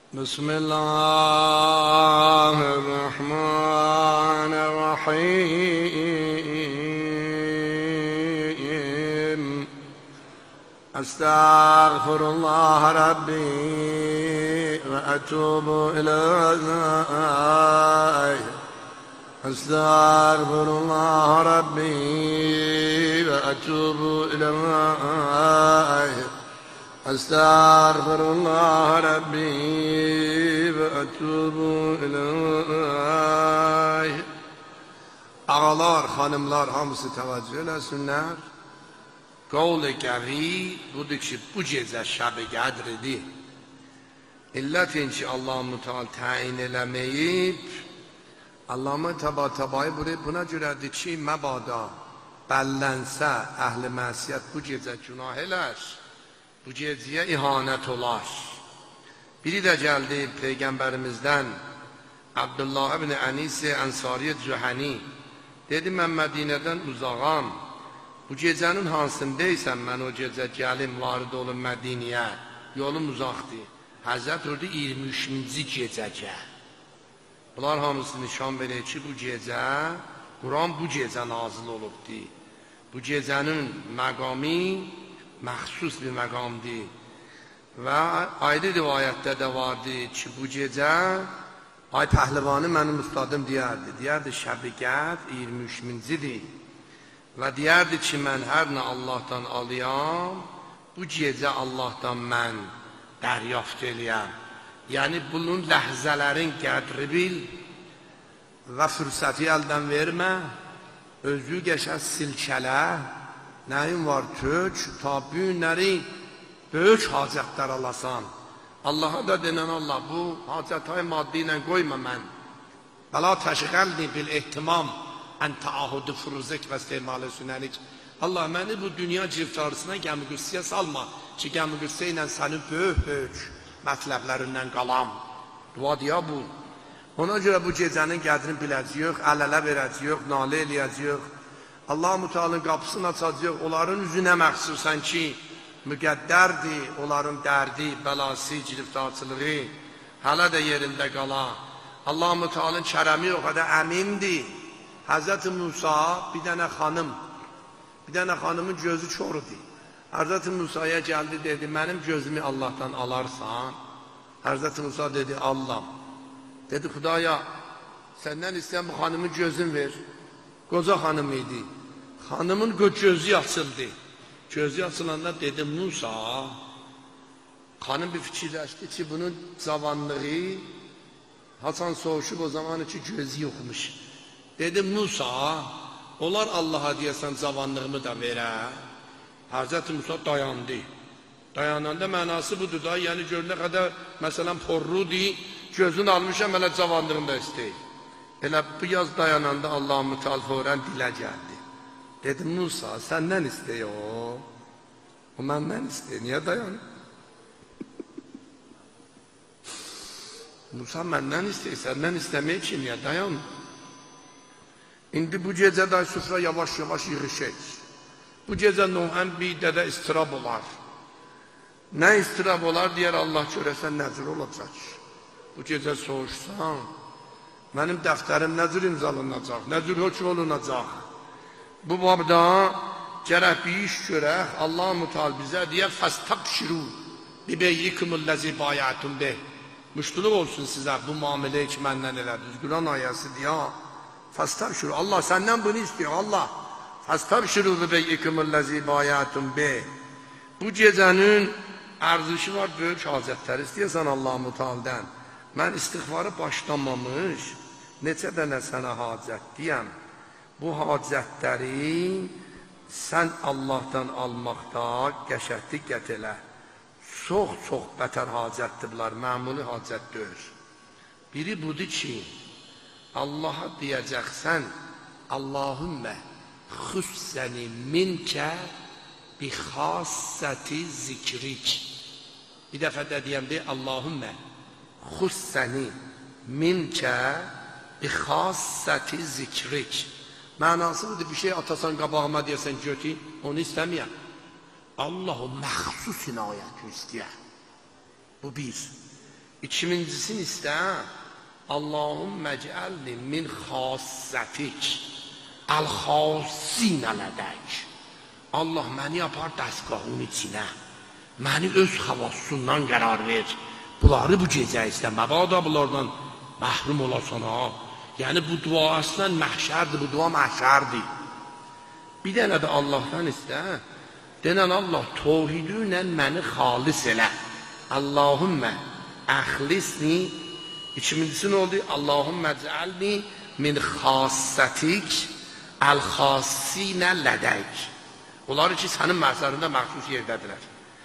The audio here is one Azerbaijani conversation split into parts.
بسم الله الرحمن الرحيم أستغفر الله ربي وأتوب إليه أستغفر الله ربي وأتوب إليه أستغفر الله ربي وأتوب إليه. Ağalar, hanımlar hamısı təvəccüh eləsinlər. Qavl-i qəvi budur ki, bu gecə şəb-i qədridir. İllətin ki, Allah-u Teala təyin eləməyib, Allah-u Teala buna görədir ki, məbada bəllənsə əhl-i məsiyyət bu gecə günah elər, bu gecəyə ihanət olar. Biri də gəldi Peyğəmbərimizdən Abdullah ibn Ənis-i Ənsari Cühəni, dedi, mən Mədinədən uzağam, bu gecənin hansındaysan, mən o gecə gəlim, varid olum Mədiniyə, yolum uzaqdır. Həzrət orada 23-ci gecəcə. Bunlar hamısı nişan verir ki, bu gecə, Quran bu gecə nazil olubdur. Bu gecənin məqami məxsus bir məqamdır. Və ayrı rivayətdə də vardır ki, bu gecə Ay Pəhlivanı mənim ustadım deyərdi. Deyərdi, şəb-i qədr 23-cidir. Və deyərdi ki, mən hər nə Allahdan alıyam, bu gecə Allahdan mən dəryaft eləyəm. Yəni, bunun ləhzələrin qədri bil və fürsəti əldən vermə, özü qəşəng silkələ, nəyin var tök, ta bu günləri böyük hacətlər alasan. Allah'a da denən Allah, bu hacətay maddi ilə qoyma mən. Bəla təşğəlni bil ehtimam, ən təahüdü furuzək və istimalı sünəlik. Allah, məni bu dünya ciftarısına gəmi-qüssiyə salma ki, gəmi-qüssə ilə sənin böyük mətləblərindən qalam. Dua deyə bu. Ona görə bu gecənin qədrini biləcəyik, əl-ələ verəcəyik, nalə eləyəcəyik. Allah-u Teala'nın qapısını açacaq, onların üzünə məxsusən ki, müqəddərdir, onların dərdi, bəlası, giriftarçılığı hələ də yerində qala. Allah-u Teala'nın kərəmi o qədər əmindir. Həzrət-i Musa bir dənə xanımın gözü çorudur. Həzrət-i Musa'ya gəldi, dedi, mənim gözümü Allah'tan alarsan. Həzrət-i Musa dedi, Allah. Dedi, Xudaya, səndən istəyən bu xanımın gözün ver. Qoca xanım idi. Xanımın gözü açıldı. Gözü açılanda dedi, Musa, xanım bir fikirləşdi ki, bunun cavanlığı Hasan soğuşub o zaman ki, gözü yoxmuş. Dedi, Musa, onlar Allah'a deyəsən cavanlığımı da verə. Həzrət Musa dayandı. Dayananda mənası budur da, yəni gör nə qədər, məsələn, porrudur, gözünü almışam, elə cavanlığını da istəyir. Elə bu yaz dayananda Allah-u Teala fərən dilə gəldi. Dedi, Musa, səndən istəyə o. O məndən istəyə, niyə dayanır? Musa məndən istəyə, səndən istəməyə ki, niyə dayanır? İndi bu gecə də süfrə yavaş-yavaş yığışır. Bu gecə Nuhən bir dədə istirab olar. Nə istirab olar, deyər Allah görəsən nəzir olacaq. Bu gecə soğuşsan, mənim dəftərim nəzir imzalanacaq, nəzir hökm olunacaq. Bu babda gərək bir iş görək, Allah-u Teala bizə deyər, fəstəbşiru bibeyyikumul-ləzi bayətum beh. Müştuluq olsun sizə bu muamiləyi ki, məndən elədiniz. Quran ayəsi deyər, fəstəbşiru, Allah səndən bunu istiyor, Allah. Fəstəbşiru bibeyyikumul-ləzi bayətum beh. Bu gecənin ərzişi var, böyük hacətləri istəyəsən Allah-u Teala'dan. Mən istiğfarı başlamamış, neçə dənə sənə hacət deyəm. Bu hacətləri sən Allah'tan almaqda qəşətli qət elə. Çox bətər hacətdirlər, məmuli hacət deyir. Biri budur ki, Allah'a deyəcəksən, Allahümmə xüssəni minkə bi xassəti zikrik. Bir dəfə də deyəm deyək, Allahümmə xüssəni minkə bi xassəti zikrik. Mənası budur, bir şey atasan qabağıma deyəsən götür, onu istəməyəm. Allah o məxsus inayəti istəyər. Bu bir. İkincisini iste. Allahümme cealni min xassatik el-xasinə lədək. Allah məni yapar dəstgahın içinə. Məni öz xavasından qərar ver. Bunları bu gecə istə. Məbada bunlardan məhrum olasan ha. Yəni bu dua əslən məhşərdir. Bu dua məhşərdir. Bir dənə də Allahdan istə. Denən Allah tövhidü ilə məni xalis elə. Allahümme əxlisni. İkincisi nə oldu? Allahümme cealni min xassatik el-xasinə lədək. Onlar ki, sənin məhzərində məxsus yerdədirlər.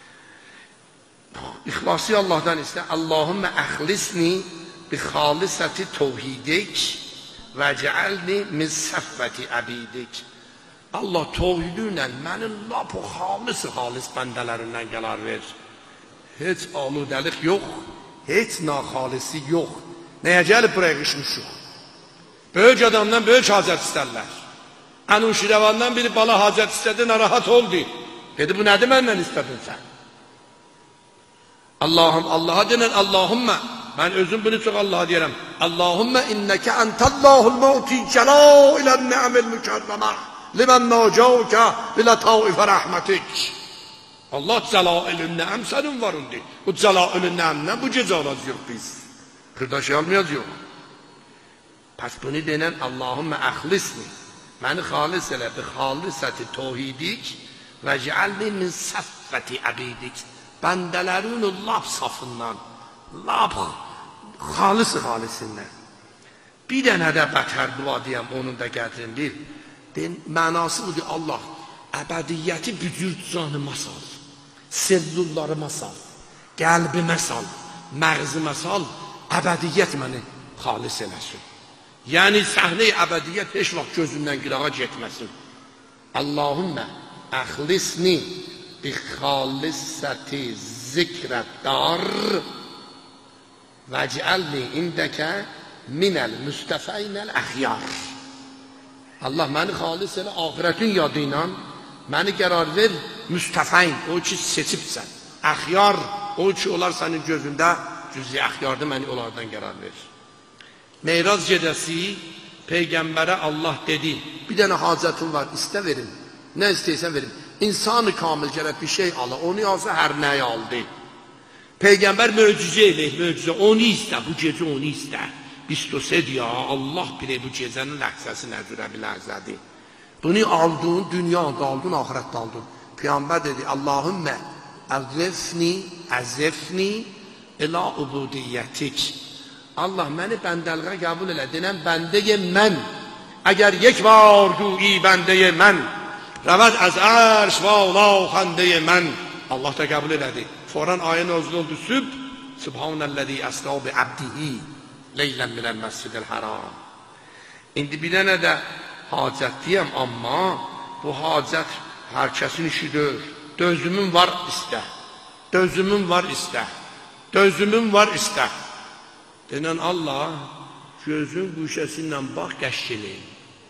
İxlası Allahdan istə. Allahümme əxlisni bi xalisəti tövhidik və cealni min səffəti əbidik. Allah tövhidü ilə mənin lap o xalis bəndələrindən qərar ver. Heç aludəlik yox, heç naxalisi yox. Nəyə gəlib buraya qışmışıq? Böyük adamdan böyük hacət istərlər. Ənuşirəvandan biri bala hacət istədi, narahat oldu. Dedi, bu nədir məndən istədin sən? Allaha denən, Allahümme, mən özüm bunu çox Allaha deyərəm. Allahümme innəkə entəllahul mevti cəla ilə nə'mil mükərrəmə limən nəcəvkə ilə taifə rəhmətik. Allah cəlailün nə'm sənin varındır. Bu cəlailün nə'mdən bu gecə alacaq biz. Xırdaşı almayacaq. Pəs bunu denən Allahümme əxlisni. Məni xalis elə bi xalisəti tövhidik və cealni min səffəti əbidik. Bəndələrin lap safından, lap xalisindən. Bir dənə də bətər dua deyəm, onun da qədrini bil. Mənası budur, Allah əbədiyyəti bücür canıma sal, sellullarıma sal, qəlbimə sal, məğzimə sal, əbədiyyət məni xalis eləsin. Yəni səhnə-i əbədiyyət heç vaxt gözündən qırağa getməsin. Allahümme əxlisni bi xalisəti zikrətdar və cealni indəkə minəl müstəfəynəl əxyar. Allah məni xalis elə axirətin yadı ilə məni qərar ver müstəfəyn, o ki seçibsən. Əxyar, o ki olar sənin gözündə cüz-i əxyarda məni onlardan qərar ver. Meyraz gecəsi Peyğəmbərə Allah dedi, bir dənə hacətin var, istə verin, nə istəyirsən verin. İnsan-ı kamil gərək bir şey ala, onu alsa hər nəyi aldı. Peyğəmbər möcüzə eləyir, möcüzə, onu istə, bu gecə onu istə. Biz tosed ya, Allah bilir bu gecənin ləhzəsi nəzürə bir ləhzədir. Bunu aldın, dünyada aldın, ahirətdə aldın. Peyğəmbər dedi, Allahümme əzifni ilə ubudiyyətik. Allah məni bəndəliğə qəbul elə, denən bəndəyə mən. Əgər yek var güyi bəndəyə mən, rəvəd əz ərş və ola xəndəyə mən. Allah da qəbul elədi. Foran ayə nazil oldu süb. Subhanəlləzi əsra bi abdihi leylən minəl məscidil haram. İndi bir dənə də hacət deyəm, amma bu hacət hər kəsin işidir. Dözümün var istə. Dözümün var istə. Dözümün var istə. Denən Allah gözün quşəsindən bax qəşkilin.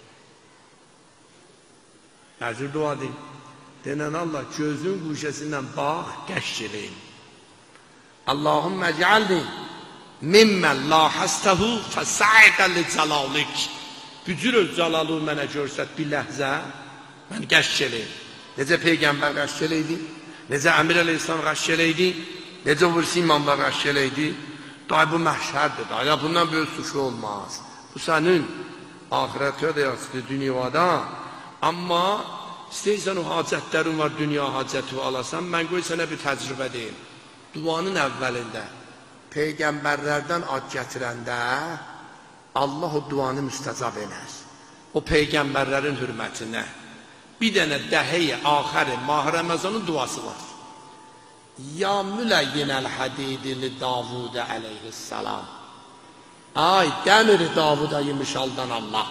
Əzir dua deyim. Denən Allah gözün quşəsindən bax qəşkilin. Allahümme cealni mimmən la həstəhu fəsəiqə li cəlalik. Bücür öz cəlalı mənə görsət bir ləhzə, mən qəşkilin. Necə Peyğəmbər qəşkiləydi, necə Əmir Əleyhisselam qəşkiləydi, necə vursi imamlar qəşkiləydi. Day bu məhşərdir, day bundan böyük suçu olmaz. Bu sənin ahirətə də yazıdır dünyada. Amma istəyirsən o hacətlərin var, dünya hacəti alasan, mən qoy sənə bir təcrübə deyim. Duanın əvvəlində Peyğəmbərlərdən ad gətirəndə Allah o duanı müstəcab elər. O Peyğəmbərlərin hürmətinə bir dənə dəhiyə, axəri, Mah Rəməzanın duası var. Ya müləyyinəl hədidili Davudə əleyhissalam. Ay, dəmiri Davuda yımışaldan Allah.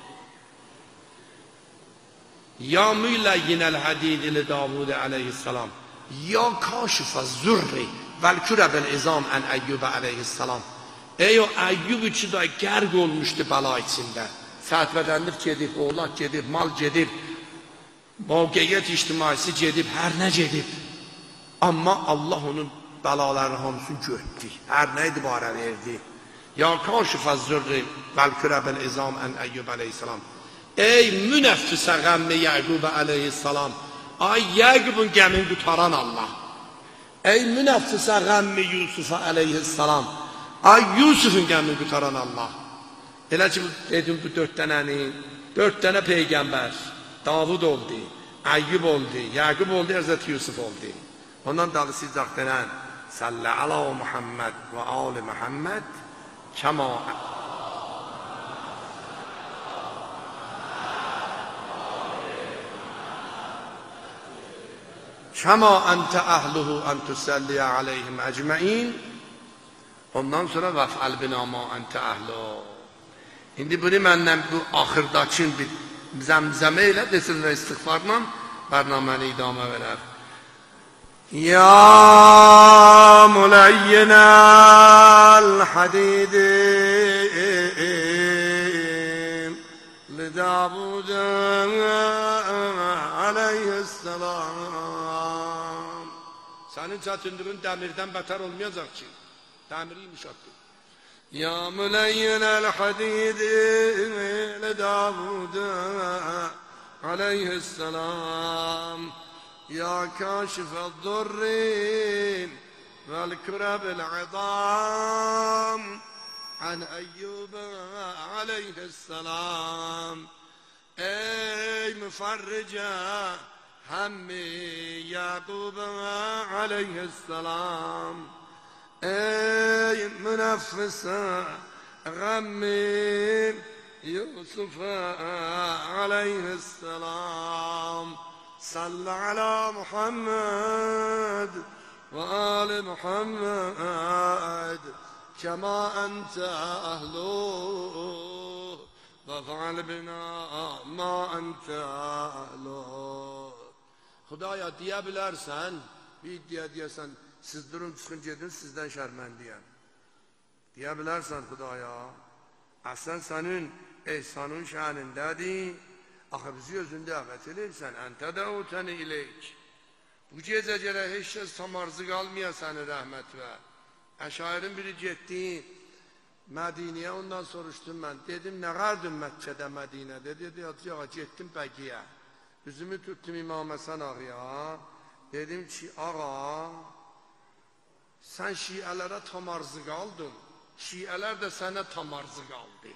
Ya müləyyinəl hədidili Davudə əleyhissalam. Ya kaşifə zürri vəlkürə bil izam ən Əyyubə əleyhissalam. Ey o Əyyub içi də qərq olmuşdu bəla içində. Fətvədənlik gedib, oğlaq gedib, mal gedib, mövqeyyət ictimaisi gedib, hər nə gedib. Amma Allah onun bəlaların hamısını götdü. Hər nə idi barə verdi. Ya kaşifəz zürri vəl kürəbəl izam ən Əyyub əleyhissalam. Ey münəffisə qəmmi Yəqub əleyhissalam. Ay Yəqubun qəmin qutaran Allah. Ey münəffisə qəmmi Yusuf əleyhissalam. Ay Yusufun qəmin qutaran Allah. Elə ki, dedim bu 4 dənə peyğəmbər. Davud oldu, Əyyub oldu, Yəqub oldu, Həzrəti Yusuf oldu. Ondan dalı sizcaq denən Sallə alə Muhammed və ali Muhammed kəma Kəma əntə əhluhu ən tüsəlliyə aleyhim əcməin. Ondan sonra vəfəl binama əntə əhluhu. İndi bunu məndən bu axırdakı bir zəmzəmə ilə desin və istiğfarla bərnaməni idamə verər. Ya müləyyinəl hədidim li Davudun aleyhisselam. Sənin çətinliğin dəmirdən bətər olmayacaq ki, dəmiri yumuşaqdır. Ya müləyyinəl hədidim li Davudun aleyhisselam. Ya kâşifel durrin vel kürebil idam an Eyyub aleyhisselam. Ey müferrice hammi Yaqub aleyhisselam. Ey müneffise gammi Yusuf aleyhisselam. Salli ala Muhammed ve ali Muhammed kema ente ahluh ve fe'al bina ma ente ahluh. Xudaya deyə bilərsən, bir iddia deyəsən, siz durun çıxın gedin, sizdən şərməndiyəm. Deyə bilərsən Xudaya, əsən sənin ehsanın şənindədir. Axı bizi özündə əvət eləyirsən, əntə də o təni iləyik. Bu gecə gələ heç kəs tamarzı qalmaya səni rəhmət və. Əşairin biri getdi, Mədiniyə ondan soruşdum mən. Dedim, nə qardın Məkkədə Mədinədə? Dedi, ya getdim Bəqiyə. Üzümü tutdum İmam Həsən ağaya. Dedim ki, ağa, sən şiələrə tamarzı qaldın. Şiələr də sənə tamarzı qaldı.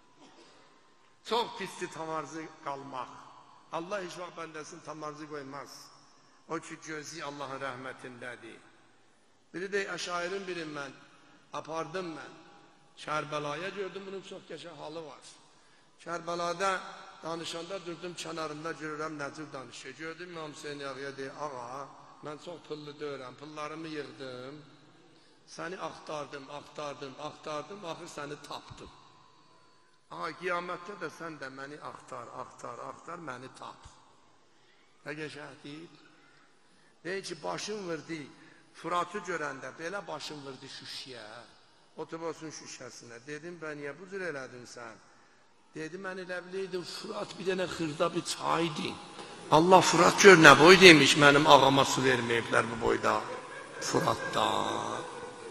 Çox pisdir tamarzı qalmaq. Allah heç vaxt bəndəsini tamarzı qoymaz. O ki, gözü Allahın rəhmətindədir. Biri də əşairin birim mən, apardım mən. Kərbəlaya gördüm, bunun çox qəşəng halı var. Kərbəlada danışanda durdum, kənarında görürəm, nəcür danışıyor. Gördüm, İmam Hüseyin ağaya deyir, ağa, mən çox pullu deyirəm, pullarımı yığdım. Səni axtardım, axır səni tapdım. Ağa, qiyamətdə də sən də məni axtar, məni tap. Nə qəşəng deyil? Deyir ki, başım vurdu, Fıratı görəndə, belə başım vurdu şüşəyə, otobosun şüşəsinə. Dedim, bən niyə bu cür elədin sən? Dedim, mən elə biləydim, Fırat bir dənə xırda bir çaydı. Allah Fırat gör nə boy demiş, mənim ağama su verməyiblər bu boyda. Fıratdan.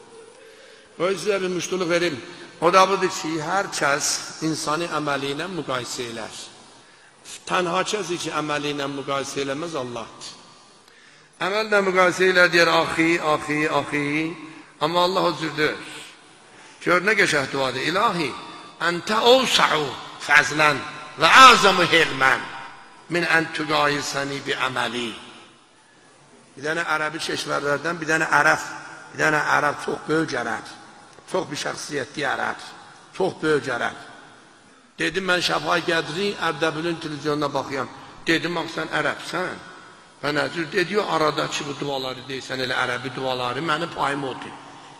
O sizə bir müştülük verim. O da budur ki, hər kəs insani əməli ilə müqayisə elər. Tənha kəs ki, əməli ilə müqayisə eləməz Allahdır. Əməllə müqayisə elə deyər, axi, amma Allah o cürdür. Gör nə qəşəng duadır. İlahi, əntə ovsa'u fəzlən və əzəmu hilmən min ən tüqayisəni bi əməli. Bir dənə ərəbi keşvərlərdən, bir dənə ərəb, çox böyük ərəb. Çox bir şəxsiyyətli ərəb, çox böyük ərəb. Dedim, mən Şəfai Qədri Ərdəbilin televizyonuna baxıyam. Dedim, bax, sən ərəbsən. Və nəzir, dedi, aradakı bu duaları deysən, elə ərəbi duaları, mənim payım odur.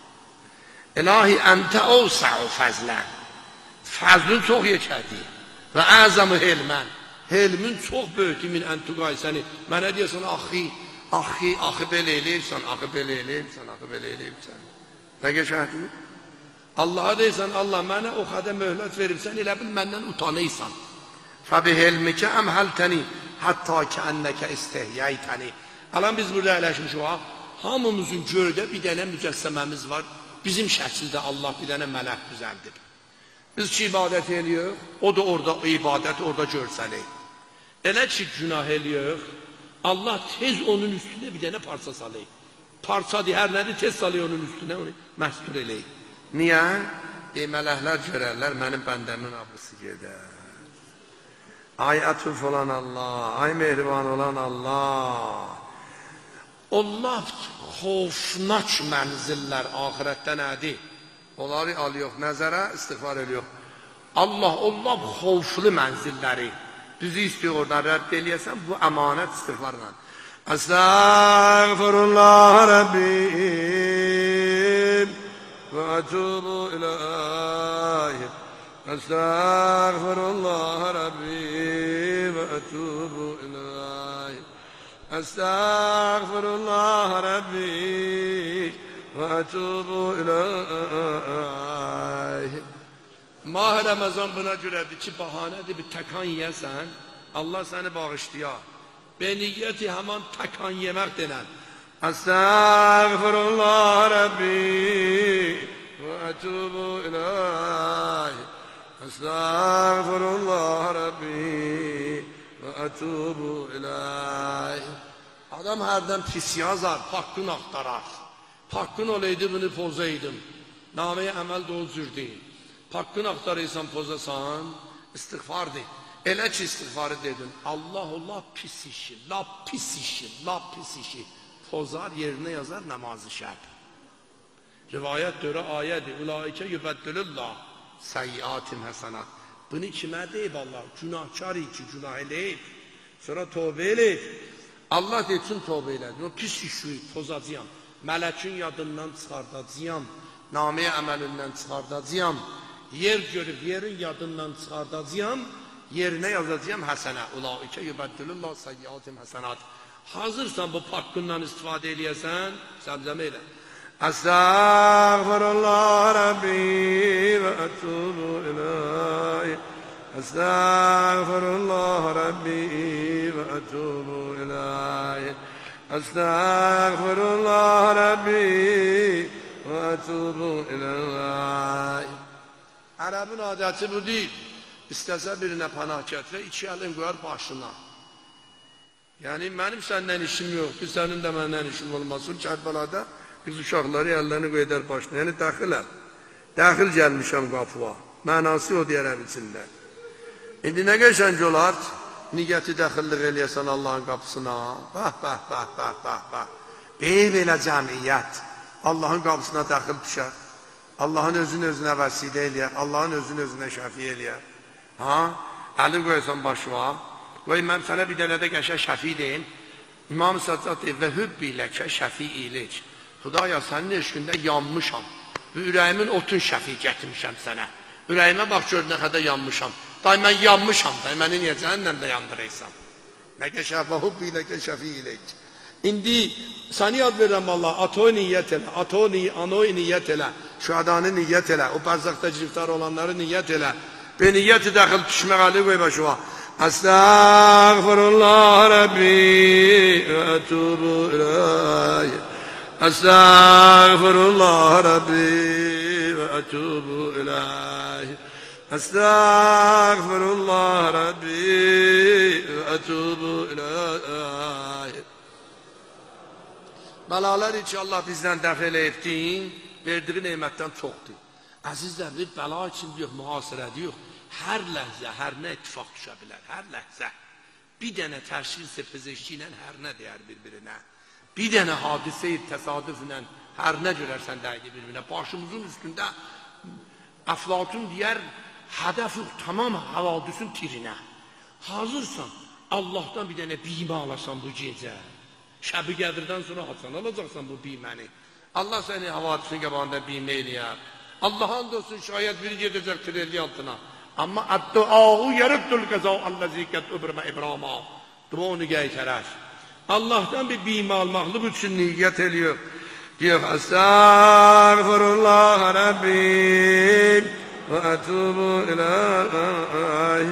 İlahi, əntə ovsa'u fəzlən. Fəzlün çox yekədir. Və əzəmü helmən. Helmin çox böyükdür min əntuqaysəni. Mənə deyəsən, axı belə eləyirsən. Nə qəşəhdir? Allaha deyirsən, Allah mənə o qədər möhlət veribsən, elə bil məndən utanıysan. Fəbi helmikə əmhəltəni, hətta ki ənnəkə istehyəytəni. Alan biz burada əyləşmişik, Hamımızın göydə bir dənə mücəssəməmiz var. Bizim şəkildə Allah bir dənə mələk düzəldir. Biz ki ibadət ediyor, o da orada ibadət orada görsəlir. Elə ki günah ediyor, Allah tez onun üstünə bir dənə parça salır. Parça deyir, hər nədir tez salır onun üstünə, onu məstur eləyir. Niyə? Mələklər görərlər, mənim bəndəmin abısı gedər. Ay ətuf olan Allah, ay mehriban olan Allah. Allah xofnaç mənzillər ahirətdə nədir? Onları alıyor nəzərə, istiğfar ediyor. Allah xoflu mənzilləri bizi istiyor oradan rədd eləyəsən, bu əmanət istiğfarla. Estağfurullah Rabbim və ətubu iləyh. Estağfurullah Rabbim və ətubu iləyh. Estağfurullah Rabbim və ətubu iləyh. Mah Ramazan buna görədir ki, bahanədir bir təkan yiyəsən, Allah səni bağışlayar. Beniyyəti həman təkan yemək denən. Estağfurullah Rabbi və ətubu iləyh. Estağfurullah Rabbi və ətubu iləyh. Adam hərdən pis yazar, haqqın axtarar. Haqqın olaydı, bunu pozaydım. Naməyə əməl də o cürdür. Haqqın axtarırsan, pozasan, istiğfardır. Elə ki istiğfarı dedin, Allah pis işi, lap pis işi. Pozar, yerinə yazar namazı şəb. Rivayət dörə ayədir. Ulaikə yübəddülüllah səyyiatim həsənat. Bunu kimə deyib Allah? Günahkar ki, günah eləyib. Sonra tövbə eləyib. Allah deyilsin tövbə eləyib. O pis işi pozacağım. Mələkin yadından çıxardacağım. Naməyə əməlindən çıxardacağım. Yer görüb yerin yadından çıxardacağım. Yerinə yazacağım həsənə. Ulaikə yübəddülüllah səyyiatim həsənat. Hazırsan bu hakkından istifadə eləyəsən, səbzəmə elə. Estağfurullah Rabbi və ətubu iləyh. Estağfurullah Rabbi və ətubu iləyh. Estağfurullah Rabbi və ətubu iləyh. Ərəbin adəti bu deyil. İstəsə birinə panah gətirə, iki əlin qoyar başına. Yani benim senden işim yok, ki senin de benden işim olmasın. Kərbəlada kız uşaqları əllərini qoyar başına. Yani daxiləm. Daxil gəlmişəm qapıya. Mənası o deyərəm içində. İndi nə qəşəng olar? Niyyəti daxillik eləyəsən Allahın qapısına. Bax. Belə cəmiyyət. Allahın qapısına daxil düşər. Allahın özünə vəsilə eləyər. Allahın özünə şəfi eləyər. Əli qoyarsan başına. Qoy mən sənə bir dənə də qəşəng şəfi deyim. İmam Səccad deyir, və hübbi ləkə şəfi ilik. Xudaya sənin eşqində yanmışam. Bu ürəyimin otun şəfi gətirmişəm sənə. Ürəyimə bax gör nə qədər yanmışam. Day mən yanmışam, day məni niyə cəhənnəmdə yandırırsan? Ləkə şəfi, hübbi ləkə şəfi ilik. İndi səni yad verirəm Allah, atoy niyyət elə, anoy niyyət elə, şühadanı niyyət elə, o bərzaqda giriftar olanları niyyət elə. Be niyyəti dəxil düşmək əli qoy başıma. Estağfurullah Rabbi və ətubu iləyh. Estağfurullah Rabbi və ətubu iləyh. Estağfurullah Rabbi və ətubu iləyh. Bəlalar ki Allah bizdən dəf eləyibdin, verdiği neymətdən çoxdur. Əzizlər, bir bəla için yox, mühasirədir yox. Hər ləhzə, hər nə ittifaq düşə bilər, hər ləhzə. Bir dənə təşxis fiziki ilə hər nə deyər bir-birinə. Bir dənə hadisə təsadüflə hər nə görərsən dəydi bir-birinə. Başımızın üstündə Əflatun deyər, hədəf yox, tamam havadisin tirinə. Hazırsan, Allahdan bir dənə bimə alasan bu gecə. Şəbi qədirdən sonra haçan alacaqsan bu biməni. Allah səni havadisin qabağında bimə eləyər. Allah'ın dostun şayet biri gedəcək trelli altına. Amma əddua'u yəribdül qəzau allazi kətübrmə İbrahim'a. Dua onu gəytərər. Allah'tan bir bimə almaqlıq üçün niyyət ediyor. Diyor, Estağfurullah Rabbim və ətubu iləyh.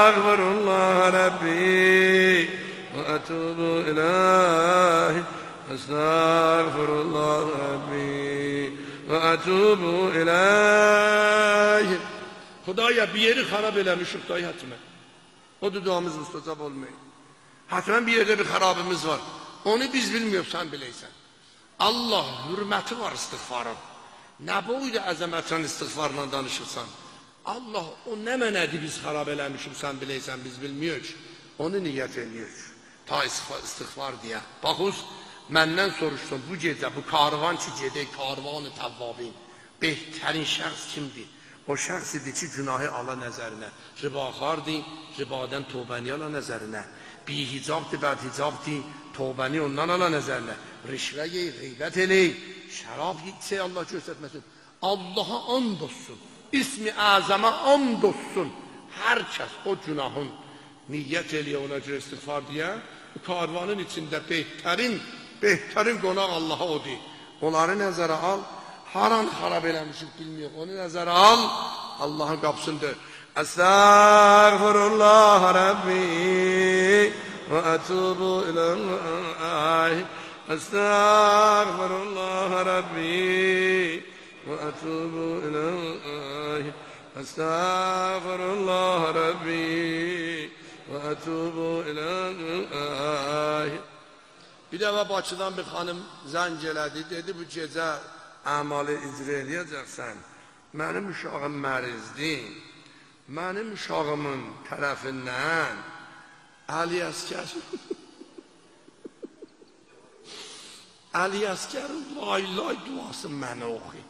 Estağfurullah Rabbim və ətubu iləyh. Estağfurullah Rabbi ve etubu ileyh. Xudaya bir yeri xarab eləmişik dayı hətmə. O da duamız müstəcab olmayın. Hətmən bir yerdə bir xarabımız var. Onu biz bilmiyoruz, sen bileysən. Allah hürməti var istiğfarın. Nə boyda əzəmətən istiğfarla danışırsan. Allah o nə mənədir biz xarab eləmişik, sen bileysən, biz bilmiyoruz. Onu niyyət ediyoruz. Ta istiğfar diye. Baxız, məndən soruşsun bu gecə, bu karvan ki gedək, karvan-ı təvvabin. Behtərin şəxs kimdir? O şəxs idi ki, günahı ala nəzərinə. Ribaxardır, ribadən tövbəni ala nəzərinə. Bihicabdır, bədhicabdır, tövbəni ondan ala nəzərinə. Rişvə yey, qeybət elək, şərab yiysə Allah göstərməsin. Allaha and olsun, ismi əzəmə and olsun. Hər kəs o günahın niyyət eləyə, ona görə istiğfar deyə, bu karvanın içində behtərin qonaq Allaha odur. Onları nəzərə al, haran xarab eləmişik bilmiyor, onu nəzərə al, Allahın qapısındır. Estağfurullah Rabbi ve etubu ileyh. Estağfurullah Rabbi ve etubu ileyh. Estağfurullah Rabbi ve etubu ileyh. Bir dəfə Bakıdan bir xanım zəng elədi, dedi bu gecə əmalı icra eləyəcəksən. Mənim uşağım mərizdir. Mənim uşağımın tərəfindən Ali Əskərin lay duası mənə oxuyur.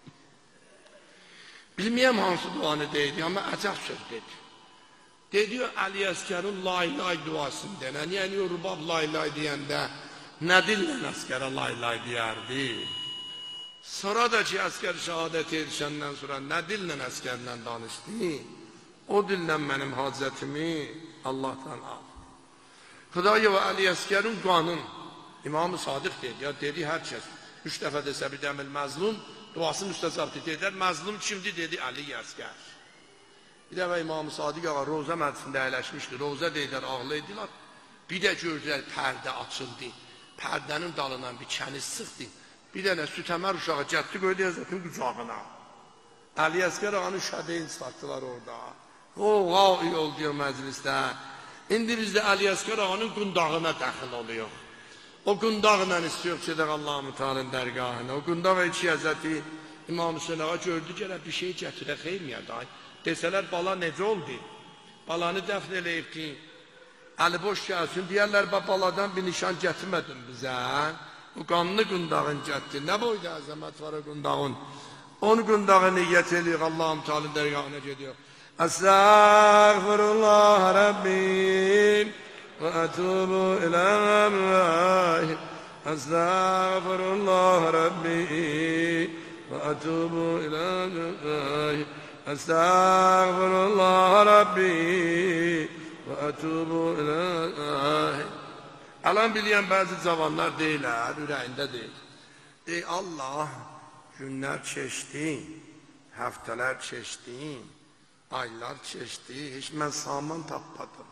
Bilməyəm hansı duanı deydi, amma əcəb söz dedi. Dedi o Ali Əskərin lay duasını denən, yəni o rubab lay deyəndə nə dillə əskərə lay deyərdi? Sonra da ki, əskər şəhadət edişəndən sonra nə dillə əskərlə danışdı? O dillə mənim hacətimi Allah'tan al. Xudaya və Ali Əskərin qanın İmam-ı Sadiq dedi, ya dedi hər kəs 3 dəfə desə bir dəmil məzlum duası müstəzabdır dedilər. Məzlum kimdir dedi Ali Əskər. Bir dəfə İmam-ı Sadiq ağa Roza məclisində əyləşmişdi. Roza deyilər, ağlaydılar. Bir də gördülər pərdə açıldı. Pərdənin dalından bir kəniz sıxdı. Bir dənə sütəmər uşağı cətdi qoydu Həzrətin qucağına. Ali Əskər ağanı şədeyin satdılar orada. Oğa yol diyor məclisdə. İndi bizdə Ali Əskər ağanın qundağına dəxil oluyor. O qundaqla istiyor gedək Allah-u Teala'nın dərgahına. O qundaq iki Həzrəti İmam Hüseyin ağa gördü ki, bir şey gətirə xeymiyədə. Desələr bala necə oldu? Balanı dəfn eləyibdi. Əli boş gəlsin, deyərlər baladan bir nişan gətirmədin bizə. O qanlı qundağın gətdi. Nə boyda əzəmət var o qundağın? Onun qundağı niyyət eləyir, Allah-u Teala'nın dərgahına gediyor. Estağfurullah Rabbim ve etubu ileyh. Estağfurullah Rabbi ve etubu ileyh. Estağfurullah Rabbi ve etubu ileyh. Alan bilən bəzi cavanlar deyilər, ürəyində deyil. Ey Allah, günlər keçdi, həftələr keçdi, aylar keçdi, heç mən saman tapmadım.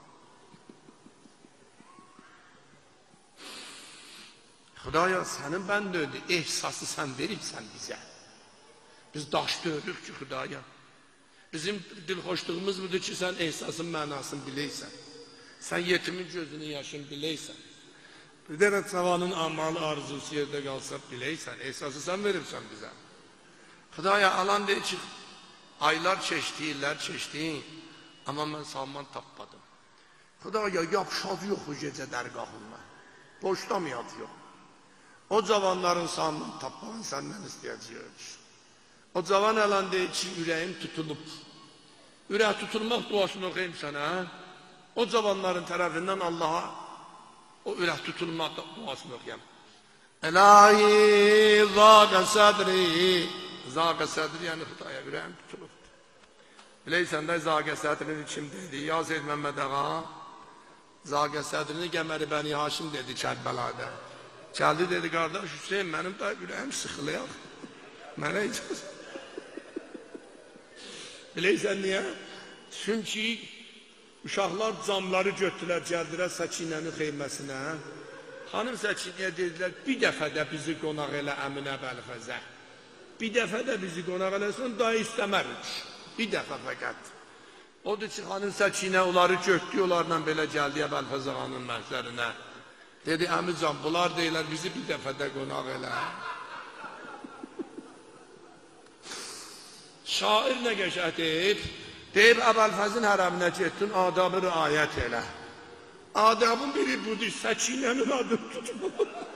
Xudaya, sənin bəndə ödü, ehsası sən veribsən bizə. Biz daş döyürük ki, Xudaya. Bizim dilxoşluğumuz budur ki, sən ehsasın mənasını biləysən. Sən yetimin gözünün yaşını biləysən. Bir dənə cavanın amalı arzusu yerdə qalsa biləysən, ehsası sən veribsən bizə. Xudaya, alan deyir ki, aylar keçdi, illər keçdi, amma mən salman tapmadım. Xudaya, yapşadı yox bu gecə dərgahınla. Boşda mı yatıyor? O cavanların salman tapmağını səndən istəyəcəyik. O cavan alan deyir ki, ürəyim tutulub. Ürək tutulmaq duasını oxuyayım sənə. O cavanların tərəfindən Allaha o ürək tutulmaq duasını oxuyam. Elahi zâqə sədri. Zâqə sədri yəni Xudaya ürəyim tutulubdur. Biləysən də zâqə sədrini kim dedi? Yazid Məmməd ağa. Zâqə sədrini Qəməri Bəni Haşim dedi Kərbəlada. Gəldi dedi, qardaş Hüseyin, mənim də ürəyim sıxılıyaq. Mənə icazə. Biləysən niyə? Çünki uşaqlar camları götdülər, gəldilər Səkinənin xeyməsinə. Xanım Səkinəyə dedilər, bir dəfə də bizi qonaq elə Əminə Bəlfəzə. Bir dəfə də bizi qonaq eləsən, daha istəmərik. Bir dəfə fəqət. Odur ki, xanım Səkinə onları götdü, onlarla belə gəldi Bəlfəzə xanın məhzərinə. Dedi, əmican, bunlar deyilər, bizi bir dəfə də qonaq elə. Şair nə qəşəng deyib, Əbəlfəzin hərəminə getdin, adabı riayət elə. Adabın biri budur, Səkinənin adını tutma.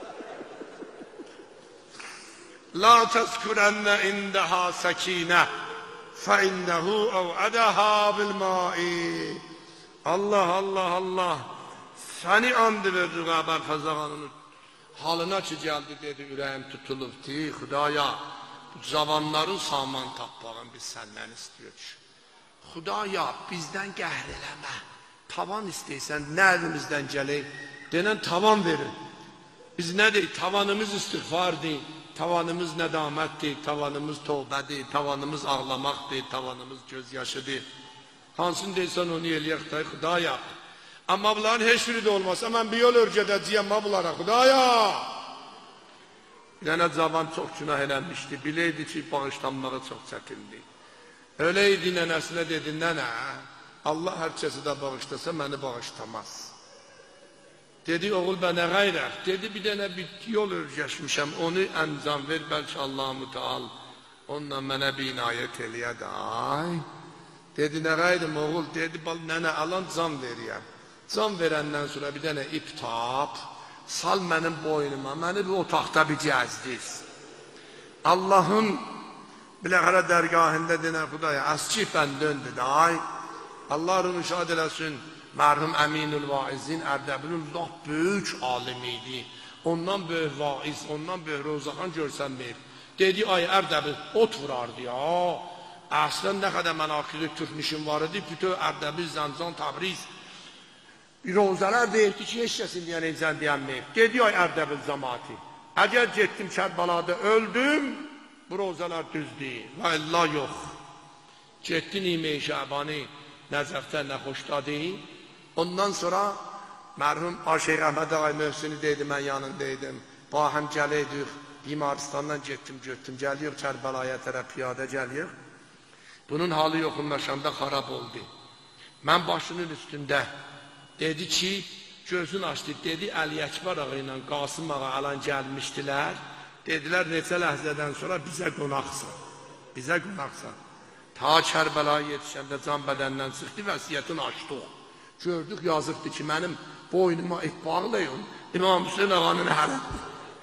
La təzkurənnə indəhə səkinə, fəinnəhu əvədəhə bilmai. Allah, Allah, Allah. Səni andı verdik Əbəlfəz ağanın halına ki, gəldi, dedi, ürəyim tutulubdi, Xudaya, bu cavanların saman tapmağın biz səndən istiyoruz. Xudaya, bizdən qəhr eləmə. Tavan istəysən, nə əlimizdən gələk? Denən tavan verin. Biz nə deyik? Tavanımız istiğfardır, tavanımız nədamətdir, tavanımız tövbədir, tavanımız ağlamaqdır, tavanımız gözyaşıdır. Hansını deysən onu eləyək da, Xudaya. Amma bunların heç biri də olmasa, mən bir yol örgədəcəyəm bunlara, Xudaya. Bir dənə cavan çox günah eləmişdi, biləydi ki, bağışlanmağı çox çətindir. Öyleydi, nənəsinə dedi, nənə, Allah hər kəsi də bağışlasa, məni bağışlamaz. Dedi, oğul, bənə qayraq. Dedi, bir dənə bir yol örgəşmişəm, onu əncam ver, bəlkə Allah-u Müteal onunla mənə bir inayət eləyədi. Ay, dedi, nə qaydım, oğul? Dedi, nənə, alan can veriyəm. Can verəndən sonra bir dənə ip tap, sal mənim boynuma, məni bir otaqda bir gəzdir. Allahın biləxərə dərgahində denən Xudaya, əski bəndöndü də, ay, Allah rümüşad eləsin, mərhum Əminül Vaizin Ərdəbilin laf böyük alim idi. Ondan böyük vaiz, ondan böyük Rozaxan görsənməyib. Dedi, ay Ərdəbil, ot vurardı ya. Əslən nə qədər mənaqili türkmişim var idi, bütün Ərdəbil, Zəncan, Təbriz. Rozələr deyirdi ki, heç kəsin deyən incən deyənməyib. Dedi, ay Ərdəbil cəmaati, əgər getdim Kərbalada öldüm, bu rozələr düzdür, və illa yox. Getdin İmey Şəbani, Nəzəfdən nə xoşdadı. Ondan sonra mərhum Şeyx Əhməd Ağay Möhsini deydi, mən yanındaydım. Bahəm gələydik, Bimaristandan getdim, gəliyor Kərbəlaya tərəf piyada gəliyor. Bunun halı yoxunlaşanda xarab oldu. Mən başının üstündə dedi ki, gözün açdı, dedi Əli Əkbar ağa ilə Qasım ağa alan gəlmişdilər. Dedilər, neçə ləhzədən sonra bizə qonaqsan, bizə qonaqsan. Ta Kərbəlaya yetişəndə can bədəndən çıxdı, vəsiyyətini açdıq. Gördük, yazıqdır ki, mənim boynuma ip bağlayın, İmam Hüseyin ağanın hərədir.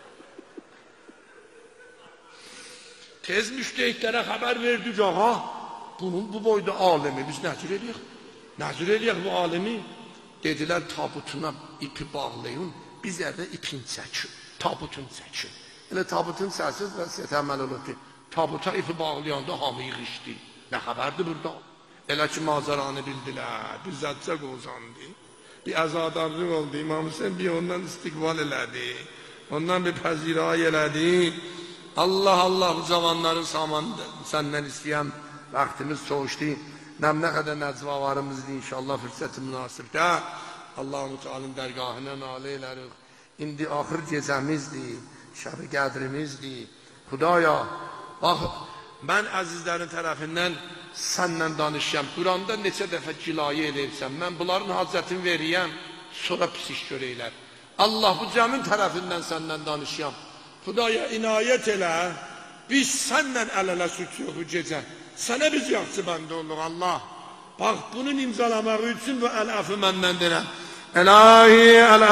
Tez müştəhidlərə xəbər verdik, ağa, bunun bu boyda alimi, biz nəzir eləyək? Nəzir eləyək bu alimi? Dedilər, tabutuna ipi bağlayın, biz evdə ipin çəkin, tabutun çəkin. Elə tabutun səsiz vəsiyyət əməl olubdur. Tabuta ipi bağlayanda hamı yığışdı. Nə xəbərdir burada? Elə ki, mazaranı bildilər, bir zədcə qozandı. Bir əzadarlıq oldu, İmam Hüseyin bir ondan istiqbal elədi. Ondan bir pəziray elədi. Allah, Allah, bu cavanların samanı səndən istəyəm, vaxtimiz soğuşdu. Nə qədər nəcvavarımızdır, inşallah fürsəti münasibdə. Allah-u Mütealın dərgahına nalə elərik. İndi axır gecəmizdir, şəb-i qədrimizdir. Xudaya, bax, mən əzizlərin tərəfindən sənlə danışıyam. Quranda neçə dəfə gilayə eləyirsən, mən bunların hacətini veriyəm, sonra pis iş görəklər. Allah bu cəmin tərəfindən səndən danışıyam. Xudaya inayət elə, biz sənlə əl-ələ sütüyoruz bu gecə. Sənə biz yaxşı bəndə olduq, Allah. Bax, bunun imzalamaq üçün bu əl-əfi məndən deyirəm. Əlahi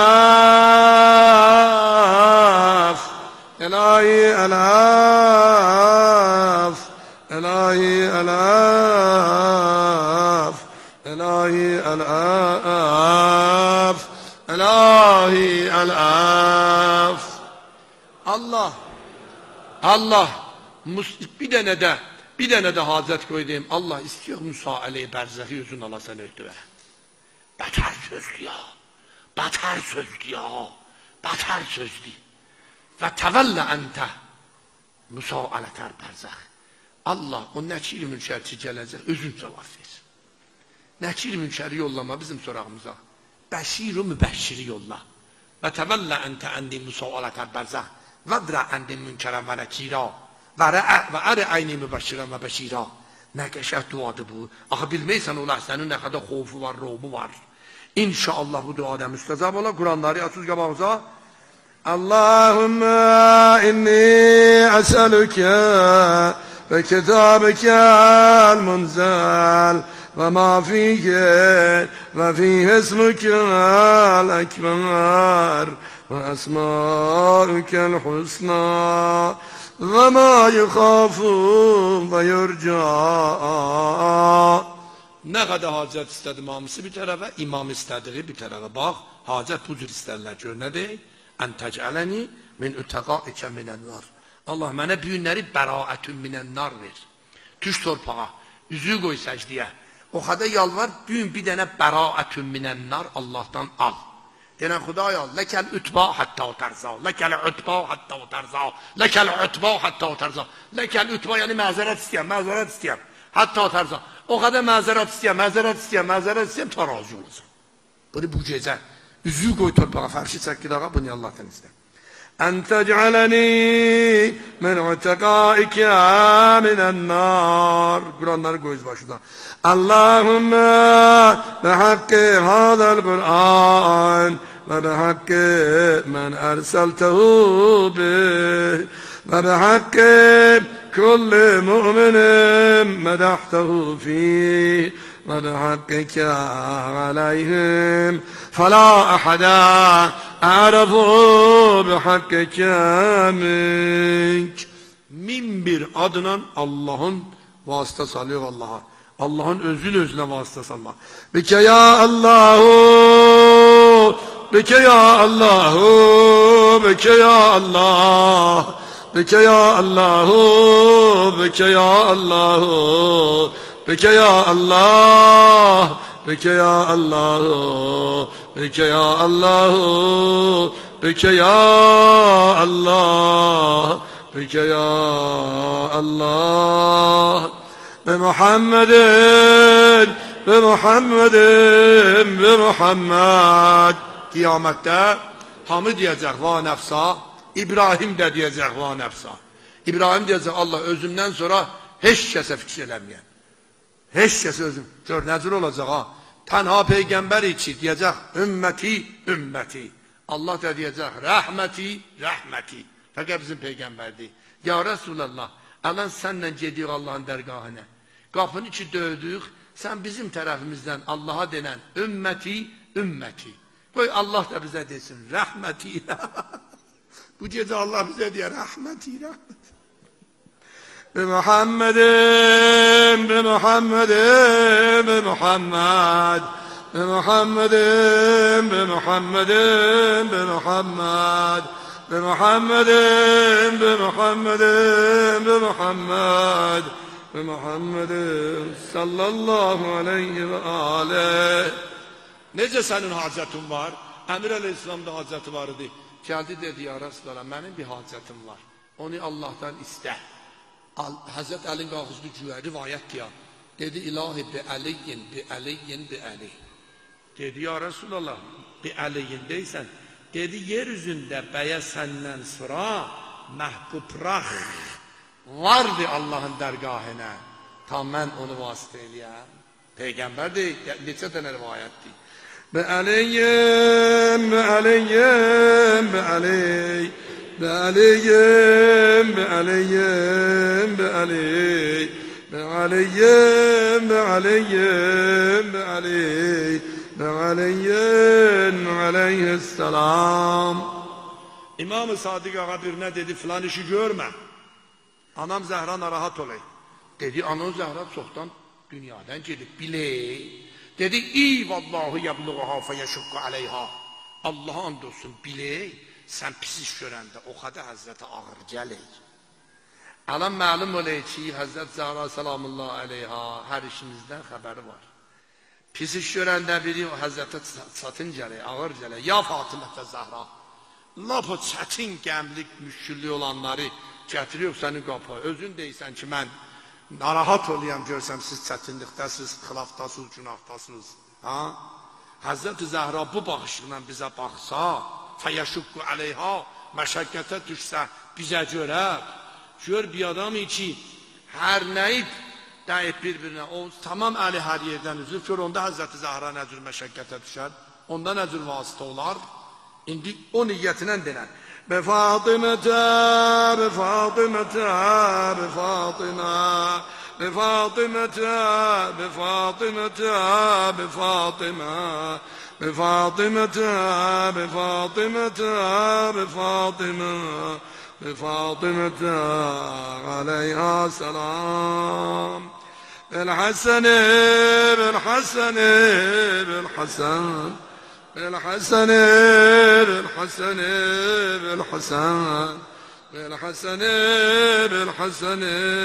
əl-əf, əlahi əl-əf, əlahi əl-əf, əlahi əl-əf, əlahi əl-əf. Allah, Allah, bir dənə də hacət qoydum. Allah istəyək Musa əleyh bərzəxi özün alasan öhdüvə. Bətər sözdür ya, bətər sözdür ya, bətər sözdür. Və təvəllə əntə Musa ələtər bərzəx. Allah o nəkir mülkərçi gələcək, özün cavab ver. Nəkir mülkəri yollama bizim sorağımıza. Bəşir-u mübəşşiri yolla. و تولى انت عندي مساءلة البرزخ ودرع عندي منکرا و نکیرا و ارعینی مبشرا و بشیرا. نکشد duadır bu. Axı bilmeysen olar senin ne kadar xofu var, robu var. İnşallah bu duada müstezab ola. Kur'anları atız qabağımıza. Allahümme inni eselüke ve kitabike el-munzel ve ma fihi ve fihi ismuke el-ekber ve esmâuke el-husna ve ma yukhafun ve yurca. Ne kadar hacet istedi mamısı bir tarafa, imam istediği bir tarafa. Bak, hacet bu cür isterler. Gör ne deyik? En tec'aleni min üttegâike minennar. Allah mənə büyünləri bəraətün minennar ver. Düş torpağa, üzüyü qoy səcdiyə. O xada yalvar, büyün bir dənə bəraətün minennar Allah'tan al. Denən Xudaya, ləkəl ütbâ hattâ o tərza, ləkəl ütbâ hattâ o tərza, ləkəl ütbâ hattâ o tərza. Ləkəl ütbâ yəni məzərət istəyəm. Hattâ o tərza. O qədər məzərət istəyəm, ta razı olacaq. Bunu bu gecə, üzüyü qoy torpağa, fərşi çəkir ağa, bunu Allah'tan istəyəm. Ən tec'aləni min uttegâike minennar. Kur'anları qoyuz başına. Allahümme bihaqqi hâzel Kur'an ve bihaqqi men erseltehu bih ve bihaqqi kulli mu'minin medahtehu fih ve bihaqqike aleyhim فلا أحد أعرف بحقك منك. Min bir adına Allah'ın vasıta salıyor Allah'a. Allah'ın özüne vasıta salma. Bike ya Allahu, bike ya Allahu, bike ya Allah, bike ya Allahu, bike ya Allahu, bike ya Allah. Bike ya Allahu, bike ya Allahu, bike ya Allah, bike ya Allah. Be Muhammedin, be Muhammedin, be Muhammed. Kıyamette hamı diyecek va nefsa, İbrahim de diyecek va nefsa. İbrahim diyecek Allah özümden sonra hiç kese fikirlemeyen. Heç kəs özüm, gör nəcür olacaq ha, tənha Peyğəmbər içi deyəcək, ümməti, Allah da deyəcək, rəhməti, fəqət bizim Peyğəmbərdir. Ya Resulallah, ələn sənlə gedirik Allahın dərgahına, qapını içi dövdük, sən bizim tərəfimizdən Allaha denən, ümməti, qoy Allah da bizə desin, rəhməti, bu gecə Allah bizə deyər, rəhməti. بمحمد بمحمد بمحمد بمحمد بمحمد بمحمد بمحمد بمحمد بمحمد بمحمد صلى الله عليه وآله. Necə sənin hacətin var? Əmir Əleyhisselam'da hacəti var idi. Gəldi dedi ya Resulallah, mənim bir hacətim var. Onu Allah'tan istə. Hazret Ali'nin qalxızdı güya, rivayət ya. Dedi, ilahi bi Aliyin, bi Aliyin, bi Ali. Dedi, ya Resulallah, bi Aliyin deysən. Dedi, yeryüzündə bəyə səndən sonra məhbub rəx vardı Allahın dərgahına. Tam mən onu vasitə eləyəm. Peyğəmbər deyil, neçə dənə rivayətdir. Bi Aliyin, bi Aliyin, bi Aliyin. بعليم بعليم بعلي بعليم بعليم بعلي بعلي aleyhisselam. İmam-ı Sadık ağa birine dedi filan işi görme. Anam Zəhra narahat olay. Dedi anam Zəhra çoxdan dünyadan gedib biley. Dedi iyi vallahi yabluğuha feyeşukku aleyha. Allah'a and olsun biley. Sən pis iş görəndə o qədər Həzrətə ağır gəlir. Alam məlum olay ki, Həzrət Zəhra salamullah aleyha hər işimizdən xəbəri var. Pis iş görəndə biri o Həzrətə çətin gəlir, ağır gəlir. Ya Fatimətə Zəhra, lap o çətin qəmlik, müşküllik olanları gətiriyor sənin qapı. Özün deysən ki, mən narahat oluyam görsəm, siz çətinlikdəsiniz, xilafdasınız, günahtasınız. Həzrət Zəhra bu baxışla bizə baxsa, fəyəşukku aleyha məşəkkətə düşsə bizə görə. Gör bir adamı ki hər nəyi dəyib bir-birinə, o tamam əli hər yerdən üzür. Gör onda Həzrəti Zəhra nə cür məşəkkətə düşər, onda nə cür vasitə olar. İndi o niyyətinə denən Befâtimete, befâtimete, befâtimə, befâtimete, befâtimete, befâtimə, befâtimete, befâtimete, befâtimə, befâtimete aleyha selam. بالحسن بالحسن بالحسن بالحسن بالحسن بالحسن بالحسن بالحسن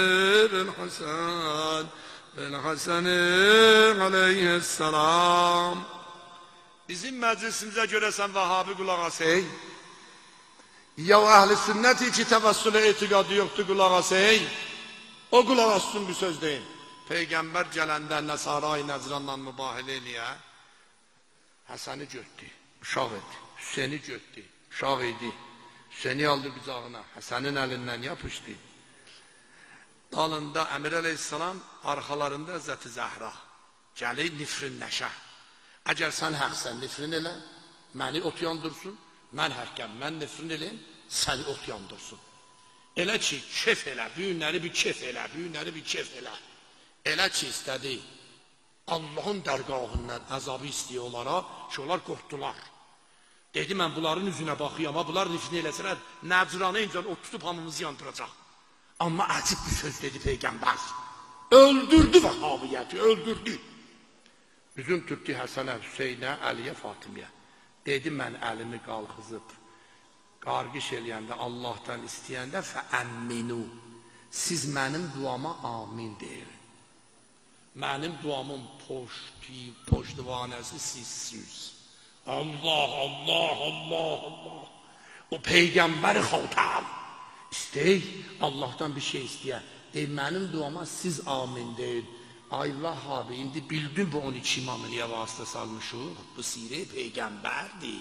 بالحسن بالحسن عليه السلام. Bizim məclisimizə görəsən Vəhabi qulaq asay. Ya o əhl-i sünnəti ki təvəssülə etiqadı yoxdur qulaq asay. O qulaq assın bir söz deyin. Peygamber gələndə Nəsara-i Nəcranla mübahilə eləyə, Həsəni götdü, uşaq idi, Hüseyni götdü, uşaq idi, Hüseyni aldı qucağına, Həsənin əlindən yapışdı. Dalında Əmir əleyhissalam, arxalarında Həzrəti Zəhra, gəlir nifrinləşə. Əgər sən həqsən nifrin elə, məni ot yandırsun, mən həqqəm, mən nifrin eləyim, səni ot yandırsun. Elə ki, kef elə, büyünləri bir kef elə, büyünləri bir kef elə. Elə ki istədi, Allahın dərgahından əzabı istəyə onlara ki, onlar qorxdular. Dedi, mən bunların üzünə baxıyam, bunlar nifrini eləsələr, Nəcranə incən o tutub hamımızı yandıracaq. Amma əcib bir söz dedi Peyğəmbər. Öldürdü Vəhabiyyəti, öldürdü. Üzün tutdu Həsənə, Hüseynə, Əliyə, Fatimiyə. Dedi, mən əlimi qalxızıb, qarqış eləyəndə, Allahdan istəyəndə fəəmminu, siz mənim duama amin deyin. Mənim duamın poştivanəsi sizsiniz. Allah, Allah, Allah, Allah. O Peyğəmbəri xaltam. İstəyik, Allahdan bir şey istəyə. Mənim duama siz amin deyin. Ay Vəhabi, indi bildin bu 12 imamı niyə vasitə salmışıq? Bu sirə Peyğəmbərdir.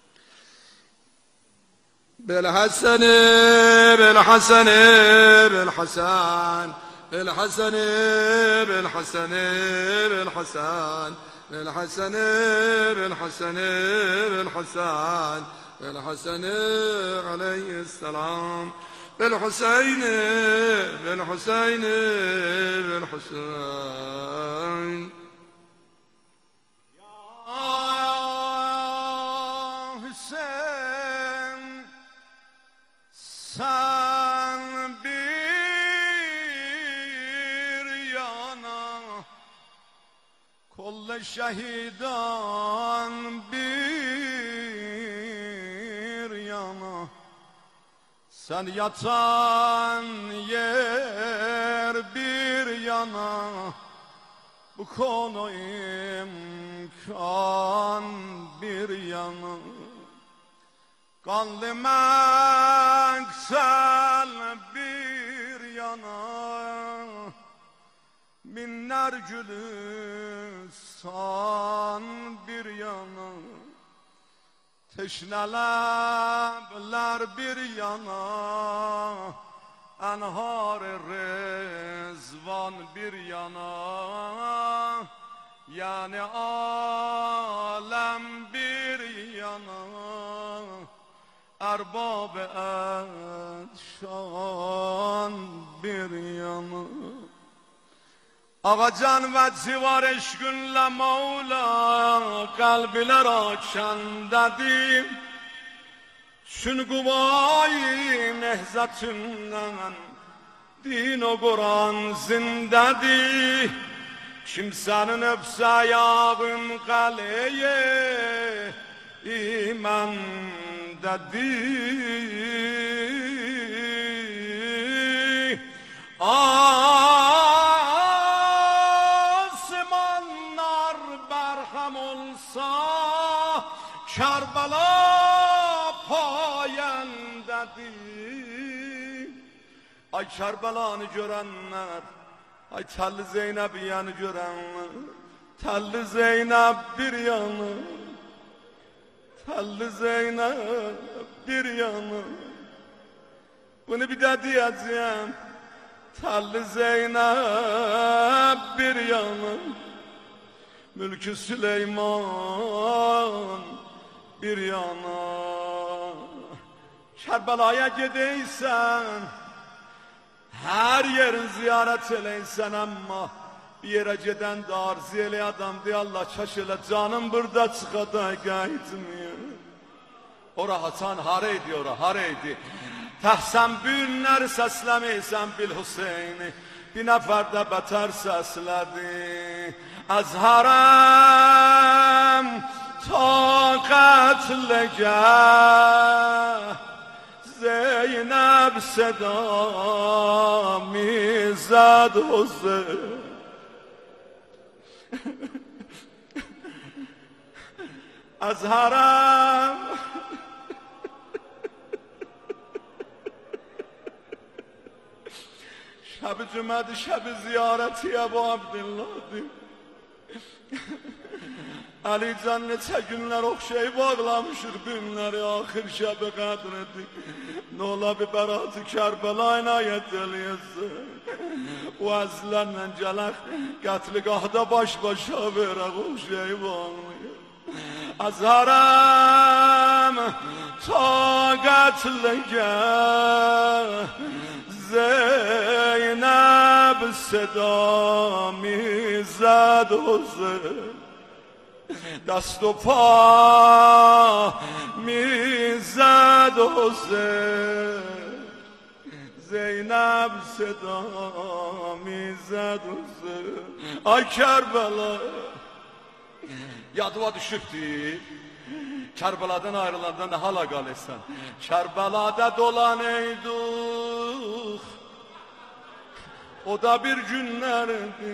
بالحسن بالحسن بالحسن بالحسن بالحسن بالحسن بالحسن بالحسن بالحسن بالحسن عليه السلام بالحسين بالحسين بالحسين Sen bir yana, kolle şehidan bir yana, sen yatan yer bir yana, bu konu imkan bir yana. Kanlı meksel bir yana, binler gülistan bir yana, teşneler bir yana, enhar-ı rızvan bir yana, yani alem bir yana, erbab-ı edşan bir yana. Ağacan ve civar eşkünle Mevla kalbiler akşandadır. Şun kuvayı nehzatından din o Kur'an zindedir. Kimsenin öpse ayağın kaleye iman dedi. Asmanlar berhem olsa Kerbela payendedir. Ay Kerbela'nı görenler, ay Telli Zeynep'i yanı görenler, Telli Zeynep bir yanı, Telli Zeynep bir yana. Bunu bir daha diyeceğim. Telli Zeynep bir yana. Mülkü Süleyman bir yana. Kerbela'ya gideysen, her yerin ziyaret eleysen, ama bir yere giden de arzu ele adam diye Allah şaşıla canım burada çıkada gaytmıyor. Ora hatan hareydi, ora hareydi. Təhsən günlər səsləməysən bil Hüseyni, bir nəfər də bətər səslədi. Əzhərəm taqətləgə Zeynəb sedamizəd Hüseyin. Əzhərəm şəbi cümədi, şəbi ziyarətiyə bu Abdillah'di. Ali Can neçə günlər oxşayıb ağlamışır günləri, axır şəbi qədridir. Nə ola bir bəratı Kərbəla inayət eləyəsin. O əzlərlə gələk qətligahda baş-başa verək oxşayıb ağlayır. Əzhərəm taqətligə Zeynep sedamizəd Hüseyin. Dست و پا میزد حسین. زینب صدا میزد حسین. Ay Kerbela. Yadıma düşübdü. Kerbeladan ayrılanda ne hala qalırsan? Kerbelada dolan eyduq. O da bir günlərdi.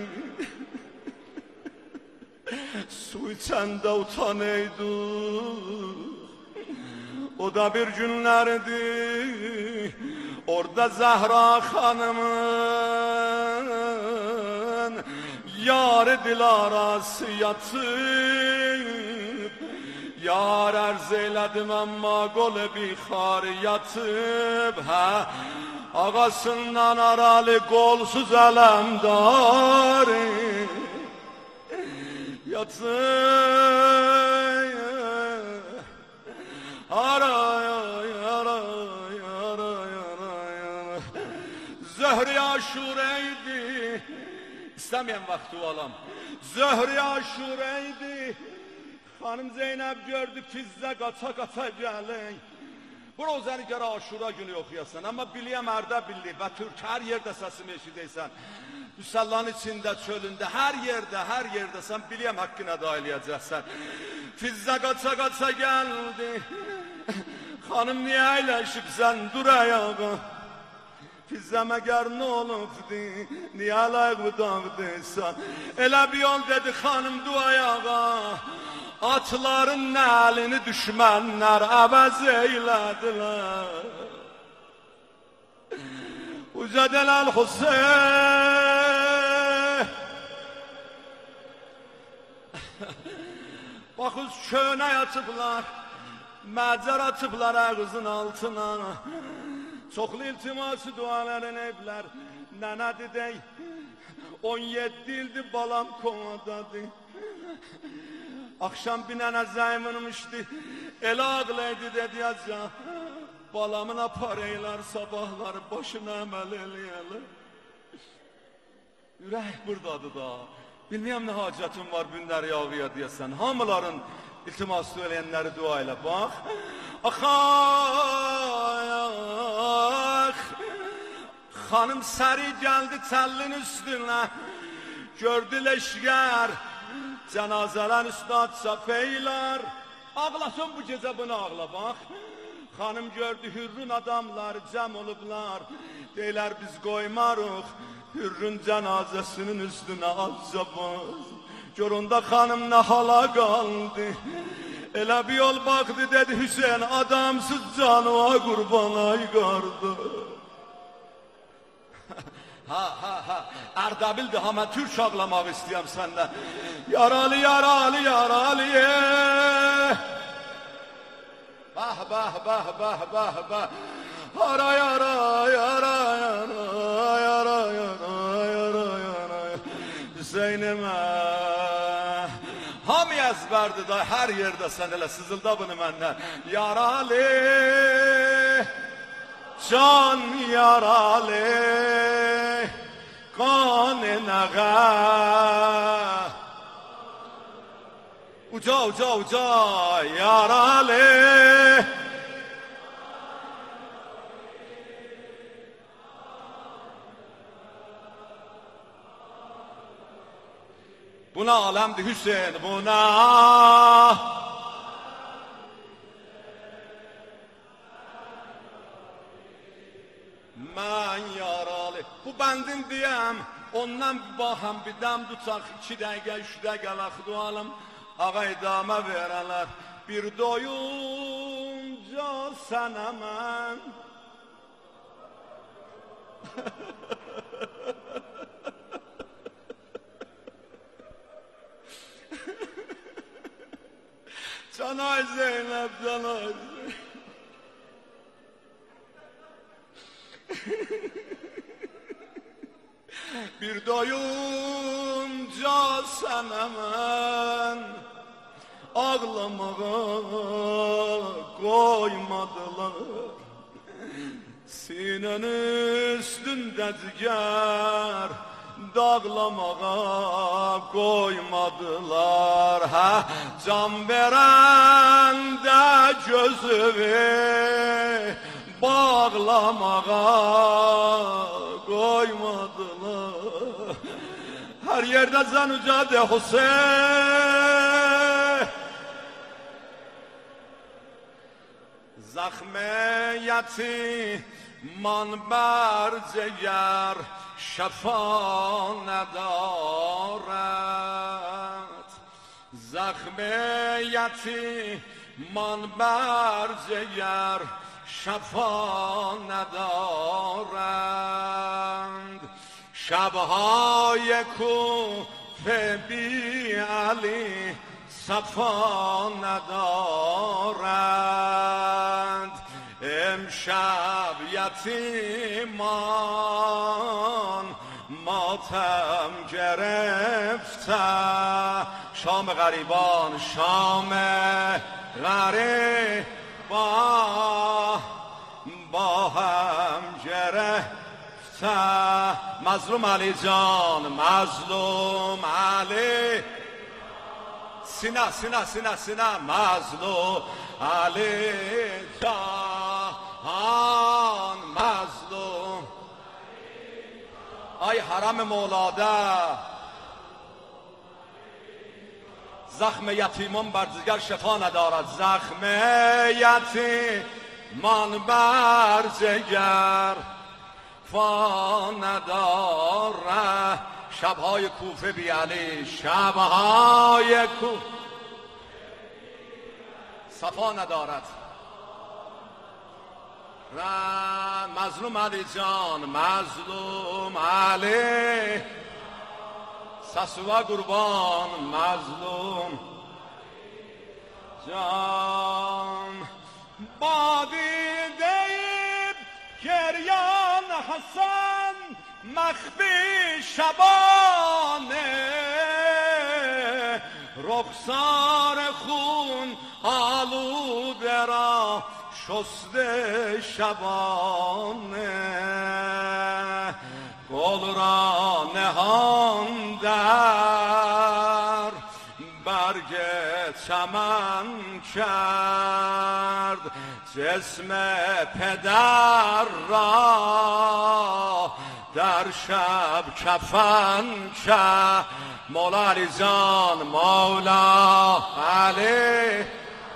Su içəndə utanaydık. O da bir günlərdi. Orada Zəhra xanımın yarı Dilarası yatıb. Yar ərz eylədim amma qol-i bixar yatıb. Hə, ağasından aralı qolsuz ələmdar yatıb. Aray, aray, aray, aray. Zöhr-i Aşureydi. İstəməyən vaxtı olam. Zöhr-i Aşureydi. Hanım Zeynep gördü Fizzə qaça-qaça gəlin. Bu rozəni görə Aşura günü oxuyasan. Amma biliyəm ərdə billi və Türk hər yerdə səsimi eşidəysən. Müsallanın içində, çölündə, hər yerdə sən biliyəm haqqına da eləyəcəksən. Fizzə qaça-qaça gəldi. Xanım niyə əyləşibsən, dur ayağa. Fizzə məgər nə olubdi, niyə ələyqı dağdıysan. Elə bir yol dedi xanım, dur ayağa. Atların nəlini düşmənlər əvəz eylədilər. Ucədəl Hüseyin. Baxız könə yatıblar, məcər atıblar ağızın altına. Çoxlu iltiması duaların evlər. Nənə dedək, 17 ildir balam komadadır. Akşam bir nənə zəymınmışdı. Elə ağlaydı dedi ya. Balamın apar eylər sabahları başına əməl eləyələr. Ürək buradadır da. Bilməyəm nə hacətin var günləri yağıya deyəsən. Hamıların iltiması eləyənləri dua ilə bax. Ax, ax. Xanım səri gəldi təllin üstünə. Gördü leşgər. Cənazələr üstad çapeylər. Ağlasın bu gecə bunu ağla bax. Xanım gördü hürrün adamlar cəm olublar. Deylər biz qoymarıq hürrün cənazəsinin üstünə azca baz. Gör onda xanım nə hala qaldı. Elə bir yol baxdı dedi Hüseyin adamsız canıma qurban ay qardaş. Ha. Erdebil'di ha mən Türk ağlamaq istəyəm səndən. Yaralı. به به به به به آرا یارا یارا یارا یارا یارا یارا Hüseyin mən Hamı əzbərdir da hər yerdə sən elə sızılda bunu məndən Yaralı Can yaralı Qan nəğə Uca uca uca yaralı Buna alemdir Hüseyin buna Mən yaralı Bu bəndin deyəm Ondan bir baxam bir dəm tutaq 2 dəqiqə 3 dəqiqə vaxt dualım Ağa idamə verələr Bir doyunca sənə mən Canay Zeynep, canay Zeynep. Bir doyunca sana mən ağlamağa koymadılar. Sinenin üstünde diğer dağlamağa koymadılar. Ha, can veren de gözümü bağlamağa koymadılar. Her yerde zanucade Hüseyin Zahmeyeti manber ciğer şefa nedaret Zahmeyeti manber ciğer şefa nedarend شبهای کوفه بی علی صفا ندارند امشب یتیمان ماتم گرفته شام غریبان شام غریبان با هم گرفته مظلوم علی جان مظلوم علی سینه سینه سینه سینه مظلوم علی جان مظلوم ای حرم مولاده زخم یتیمان بر دیگر شفا ندارد زخم یتیمان بر دیگر شفا نداره شبهای کوفه بی علی شبهای کوفه صفا ندارد مظلوم علی جان مظلوم علی سسوه قربان مظلوم جان بادیده گریان حسن مخفی شبانه رخسار خون آلوده را شسته شبانه گل را نهان در برگ چمن کرد جسم پدر را در شب کفن کرد مولا علی جان مولا علی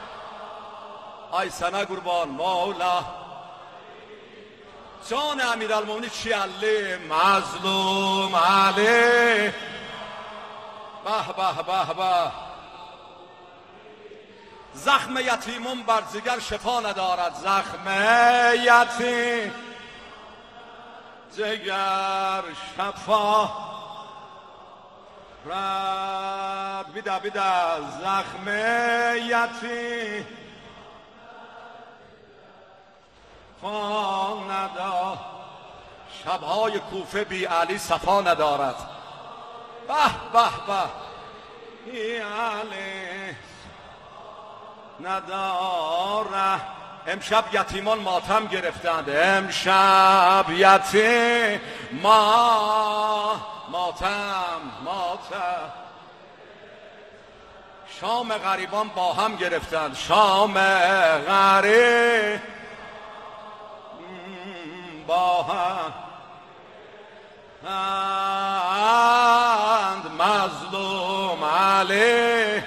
ای سنه قربان مولا جان امیرالمومنین چی علی مظلوم علی به به به به زخم یتیمون بر جگر شفا ندارد زخم یتیم جگر شفا رد بیده بیده زخم یتیم فان ندارد. شبهای کوفه بی علی صفا ندارد. به به به بی علی ندارد. امشب یتیمان ماتم گرفتند. امشب یتیمان ماتم شام غریبان با هم گرفتند. شام غریب با هم مظلوم علی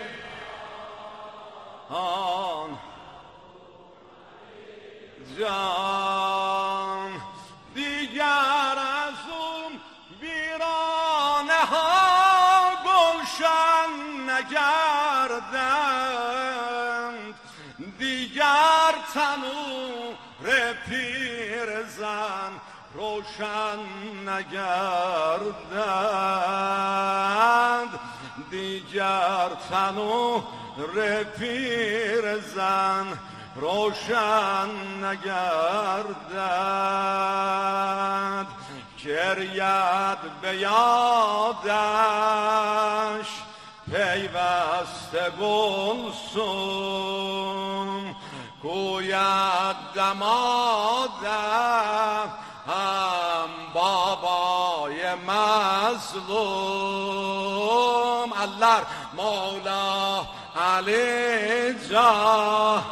آن جان دیگر از اون ویرانه ها گلشن نگردند. دیگر تنور پیرزن روشن نگردند. دیگر تنور پیرزن روشن نگردد. گرید به یادش پیوسته گلسوم. گوید دمادم هم بابای مظلوم. الله مولا علی جان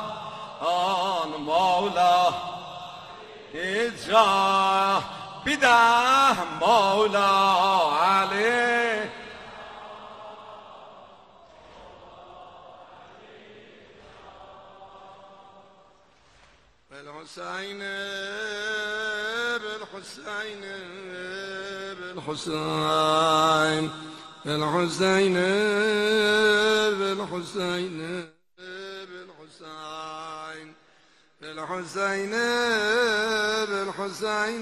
مولا جان بیده مولا علی. بالحسین بالحسین بالحسین بالحسین بالحسین بالحسين بالحسين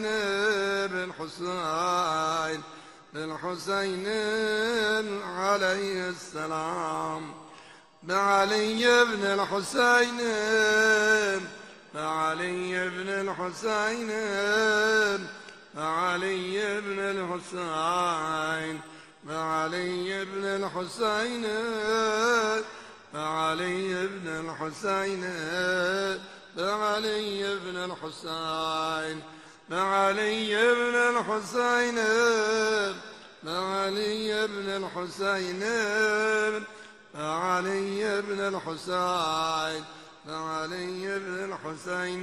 بالحسين بالحسين عليه السلام. بعلي بن الحسين بعلي بن الحسين بعلي بن الحسين بعلي بن الحسين بعلي بن الحسين بعلي بن الحسين بعلي بن الحسين بعلي بن الحسين بعلي بن الحسين بعلي بن الحسين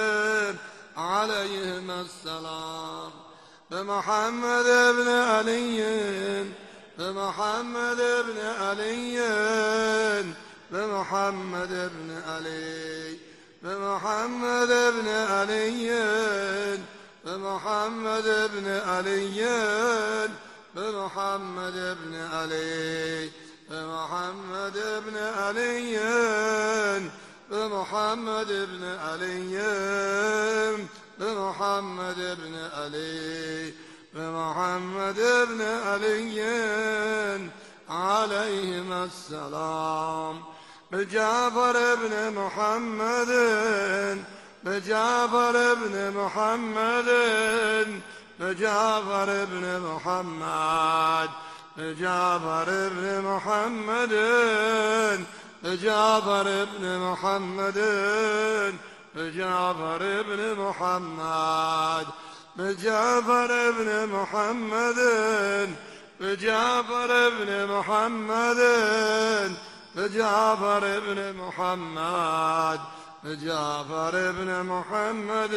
عليهما السلام. بمحمد بن علي بمحمد بن علي بمحمد بن علي بمحمد بن علي بمحمد بن علي بمحمد بن علي بمحمد بن علي بمحمد بن علي بمحمد بن علي بمحمد بن علي عليهما السلام. بجعفر بن محمد بجعفر بن محمد بجعفر بن محمد بجعفر بن محمد بجعفر بن محمد بجعفر بن محمد بجعفر بن محمد بجعفر بن محمد بجعفر بن محمد بجعفر بن محمد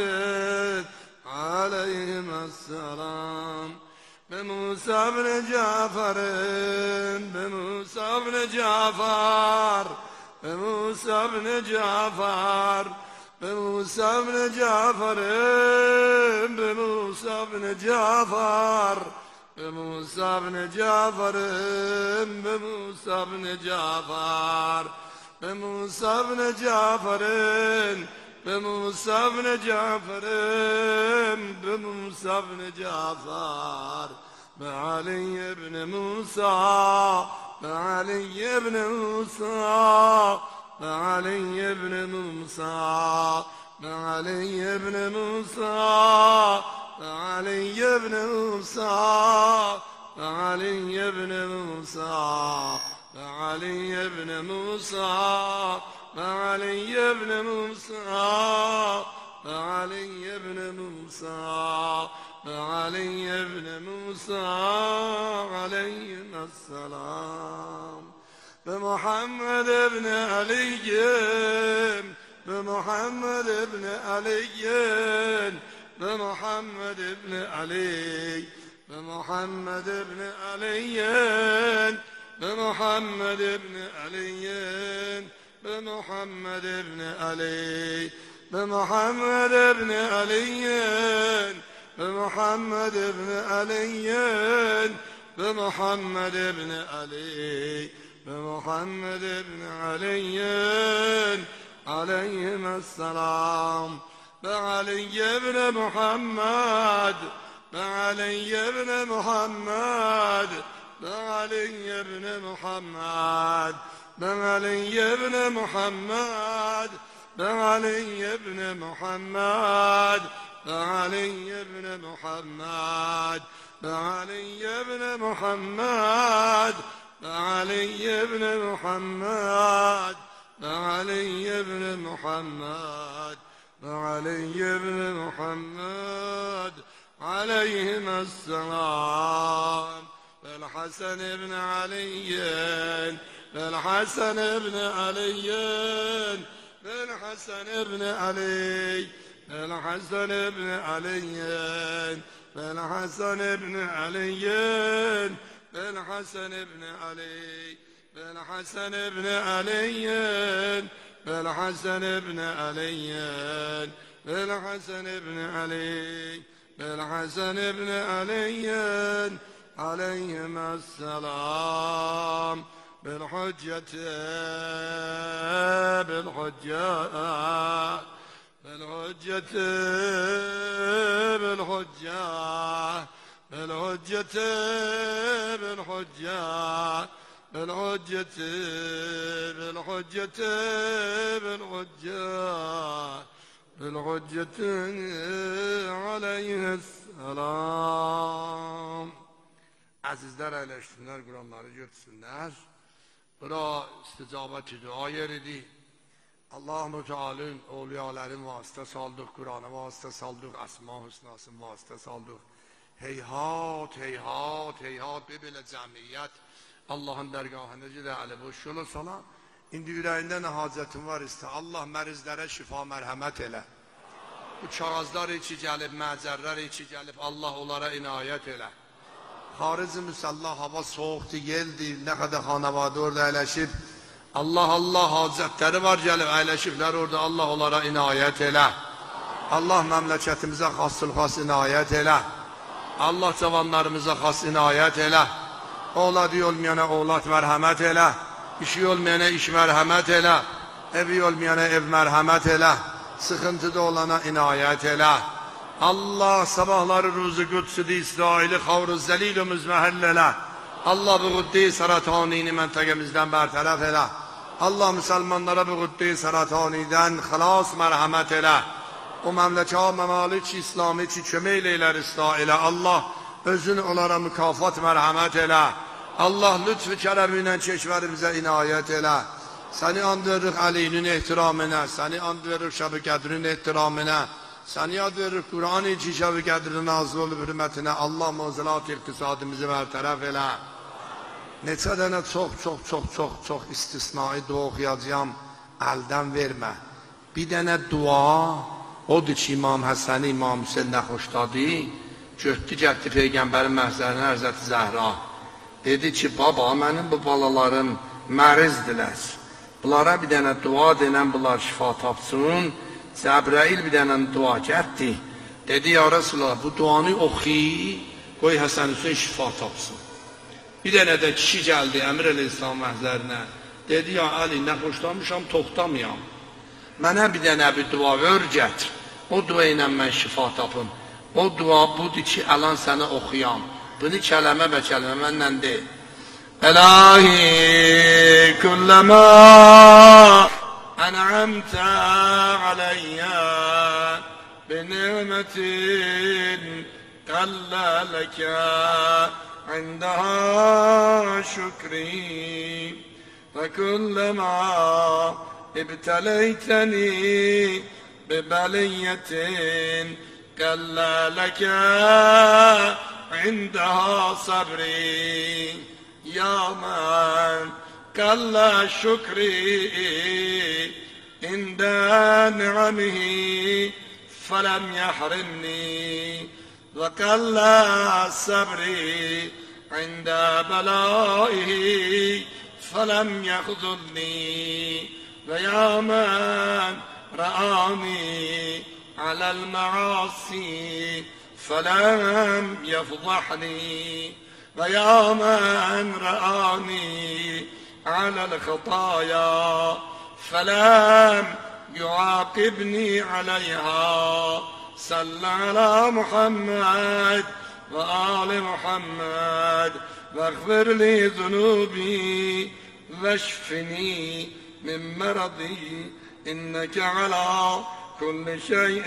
عليهما السلام. بموسى بن جعفر بموسى بن جعفر بموسى بن جعفر بموسى بن جعفر بموسى بن جعفر بموسى بن جعفر بموسى بن جعفر بموسى بن جعفر بموسى بن جعفر بموسى بن جعفر بعلي بن موسى بعلي بن موسى بعلي بن موسى علي بن موسى علي بن موسى علي بن موسى علي بن موسى علي بن موسى علي بن موسى علي بن موسى عليهما السلام بمحمد بن علي بمحمد بن علي بمحمد بن علي بمحمد بن علي بمحمد بن علي بمحمد بن علي بمحمد بن علي بمحمد بن علي بمحمد بن علي بمحمد بن علي عليهما السلام بعلي بن محمد بعلي بن محمد بعلي بن محمد بعلي بن محمد بعلي بن محمد بعلي بن محمد بعلي بن محمد بعلي بن محمد بعلي بن محمد بعلي بن محمد عليهما السلام بالحسن بن علي بالحسن بن علي بالحسن بن علي بالحسن بن علي بالحسن بن علي بالحسن بن علي بالحسن بن علي بالحسن بن علي بالحسن بن علي بالحسن بن علي عليهما السلام بالحجة بالحجة بالحجة بالحجة بالحجة بالحجة بالحجة بالحجة بالحجة بالحجة عليه السلام. Azizler eyleşsinler, Kur'anları görsünler. Bura isticabet-i dua yeridir. Allah-u Teala'nın evliyaların vasıta saldık, Kur'an'a vasıta saldık, Asma-ı Hüsna'sın vasıta saldık. Heyhat, heyhat, heyhat bir belə cəmiyyət Allah'ın dərgahına gidə boş yolu sana. İndi ürəyində nə hacətin var istə. Allah mərizlərə şifa mərhəmət elə. Bu çağazlar içi gəlib, məcərlər içi gəlib, Allah onlara inayət elə. Xarici müsəllah hava soğukdur, yeldir, nə qədər xanavadı orada əyləşib. Allah hacətləri var gəlib, əyləşiblər orada, Allah onlara inayət elə. Allah məmləkətimizə xas inayət elə. Allah cavanlarımıza xas inayət elə. Oğladı olmayana oğlad mərhəmət elə. İşi olmayana iş mərhəmət elə. Evi olmayana ev mərhəmət elə. Sıxıntıda olana inayət elə. Allah sabahları ruzu qudsudu İsraili xavru zəlilümüz məhəll elə. Allah bu quddi saratanini məntəqəmizdən bərtərəf elə. Allah müsəlmanlara bu quddi saratanidən xilas mərhəmət elə. O məmləkə məmalik İslami ki kömək eləyər islah elə. Allah özün onlara mükafat mərhəmət elə. Allah lütfü kərəmi ilə keşvərimizə inayət elə. Səni and veririk Əlinin ehtiramına, səni and veririk Şəb-i Qədrin ehtiramına, səni ad veririk Qur'an-ı ki Şəb-i Qədrin nazil olub hürmətinə. Allah muzilat iqtisadimizi bərtərəf elə. Neçə dənə çox istisnai dua oxuyacağım, əldən vermə. Bir dənə dua odur ki İmam Həsəni, İmam Hüseyin nəxoşdadı, götdü getdi Peyğəmbərin məhzərinə Həzrəti Zəhra. Dedi ki, baba, mənim bu balalarım mərizdirlər. Bunlara bir dənə dua denən, bunlar şifa tapsın. Cəbrail bir dənə dua getdi. Dedi, ya Resulallah, bu duanı oxuy, qoy Həsən Hüseyin şifa tapsın. Bir dənə də kişi gəldi Əmir Əleyhisselam məhzərinə. Dedi, ya Əli, nə xoşlamışam, toxtamayam. Mənə bir dənə bir dua örgət. O dua ilə mən şifa tapım. O dua budur ki, əlan sənə oxuyam. Bunu kələmə bə kələmə məndən deyil. İlahi kulləmə أنعمت علي بنعمة قل لك عندها شكري فكلما ابتليتني ببلية قل لك عندها صبري يا من قل شكري عند نعمه فلم يحرمني وقل صبري عند بلائه فلم يخذلني ويا من رآني على المعاصي فلم يفضحني ويا من رآني على الخطايا فلم يعاقبني عليها صل على محمد وآل محمد واغفر لي ذنوبي واشفني من مرضي إنك على كل شيء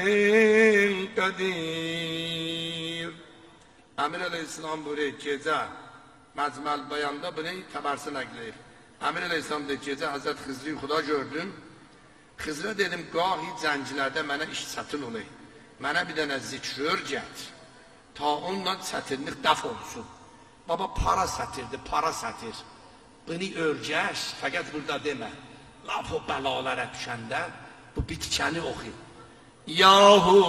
قدير. Amir Aleyhisselam buraya gece mecmel bayanda bunu tabarsın ekleyip. Amir Aleyhisselam da gece Hazreti Hızrı'yı Xuda gördüm. Hızr'a dedim gahi zəncilerde mənə iş satın olayım. Mənə bir dənə zikr örgət. Ta onunla sətirlik dəf olsun. Baba para satırdı, para satır. Bunu örgəş, fəqət burada demə. Laf o bəlalara düşəndə bu bitkəni oxu. Yahu,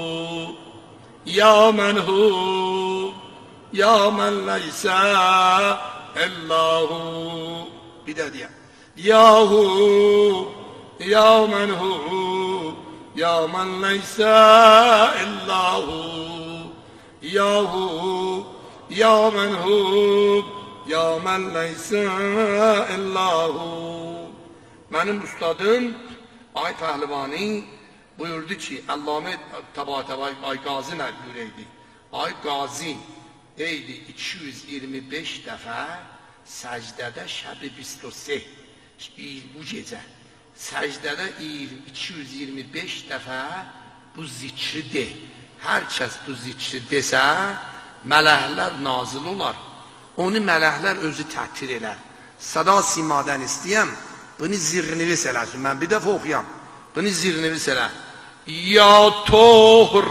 ya men hu, ya men leysə illahu. Bir də deyəm. Yahu, ya men hu, ya men leysə illahu. Yahu, ya men hu, ya men leysə illahu. Mənim ustadım Ay Pəhləvani buyurdu ki, Allame Taba-Taba Ay Qazi nə görəydi? Ay Qazi eydi 225 dəfə səcdədə şəbi 23 bu gecə səcdədə 225 dəfə bu zikri de. Hər kəs bu zikri desə mələklər nazil olar. Onu mələklər özü təkdir elər. Sada simadən istəyəm, bunu zirnivis eləsin. Mən bir dəfə oxuyam. Bunu zirnivis elə. Ya tohr.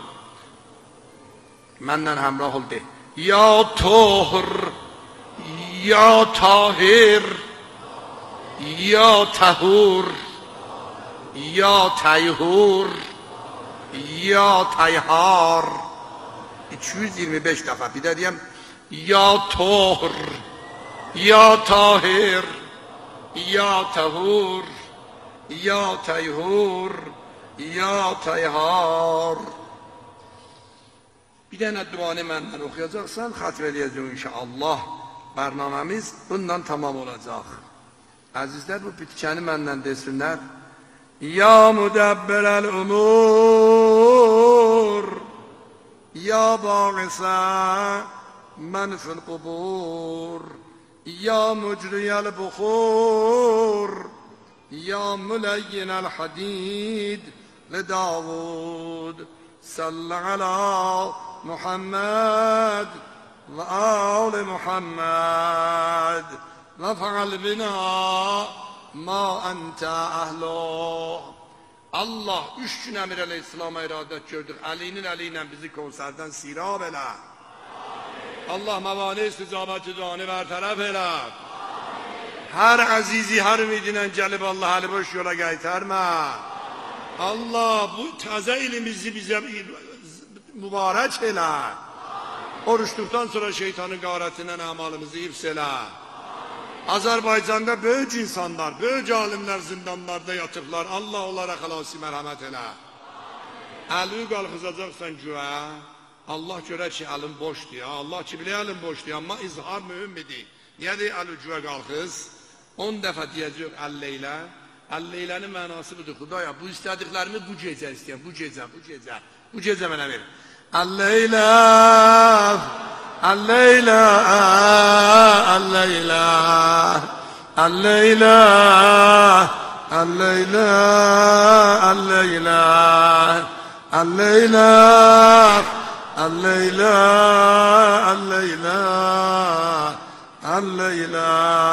Məndən həmrah ol de. Ya tohr. Ya tahir. Ya tahur. Ya tayhur. Ya tayhar. 225 dəfə. Bir də deyəm. Ya tohr. Ya tahir. Ya tahur. Ya tayhur. Ya tayhar. Bir dənə duanı məndən oxuyacaqsan, xatm edəcək inşallah. Bərnaməmiz bundan tamam olacaq. Əzizlər, bu bitkəni məndən desinlər. Ya müdəbbirəl umur. Ya bağisə mən fil qubur. Ya mücriyəl buxur. Ya müləyyinəl hadid li Davud. Salli ala Muhammed ve ali Muhammed ve fe'al bina ma ente ahlo. Allah 3 gün Əmir Əleyhisselama iradət gördük. Əlinin əli ilə bizi Kevsərdən sirab elə. Allah məvani isticabəti duanı bərtərəf elə. Hər əzizi, hər ümidinə gəlib Allah əli boş yola qaytarma. Allah bu təzə ilimizi bizə mübarək elə. Oruçluqdan sonra şeytanın qarətindən əmalımızı hifz elə. Azərbaycanda böyük insanlar, böyük alimlər zindanlarda yatıblar. Allah onlara xalasi mərhəmət elə. Əlini qalxızacaqsan güvə. Allah görə ki, əlin boşdur ya. Allah ki, bilə əlin boşdur. Amma izhar mühümmidir. Niyə deyir əli güvə qalxız? 10 dəfə deyəcək əlleylə. Əlleylənin mənası budur. Xudaya, bu istədiklərimi bu gecə istəyəm. Bu gecə, bu gecə. Bu gecə mənə verin. Əlleylə, əlleylə, əlleylə, əlleylə, الليلة الليلة الليلة الليلة الليلة الليلة.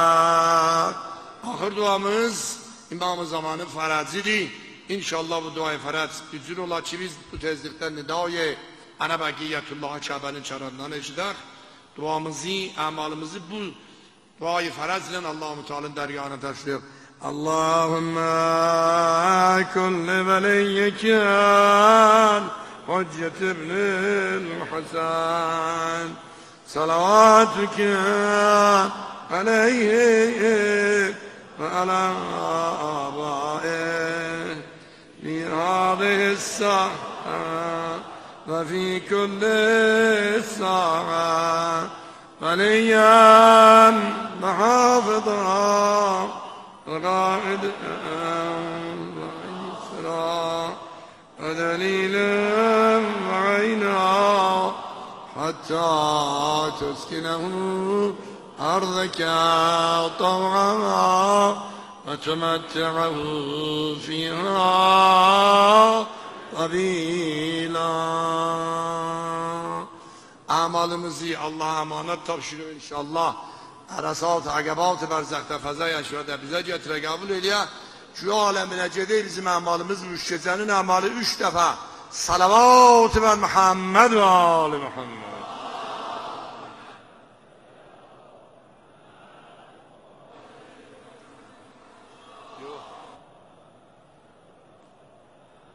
آخر duamız İmam-ı Zamanı Farazi'di. İnşallah bu duayı Faraz bütün ola ki biz bu tezlikten nidayı ana bakiyetullah Kabe'nin çarandan eşider. Duamızı, amalımızı bu duayı Faraz ile Allah-u Teala'nın dergahına taşlıyor. Allahümme kulli veliyyiken Hüccet ibnil Hasan salavatuke aleyhi ve ala abaih fi hâzihi s-sâ'a ve fi kulli s-sâ'a veliyen ve hâfıdan وقائد وعيسرا ودليلا وعينا حتى تسكنه أرضك طوعا وتمتعه فيها طويلا. Amalımızı Allah'a emanet tavşırıyor inşallah. Arasat, agabat, berzakta, fazay aşırıda bize getire kabul ediyor. Şu alemine cede bizim amalımız müşkezenin amalı 3 defa. Salavat ve Muhammed ve Ali Muhammed.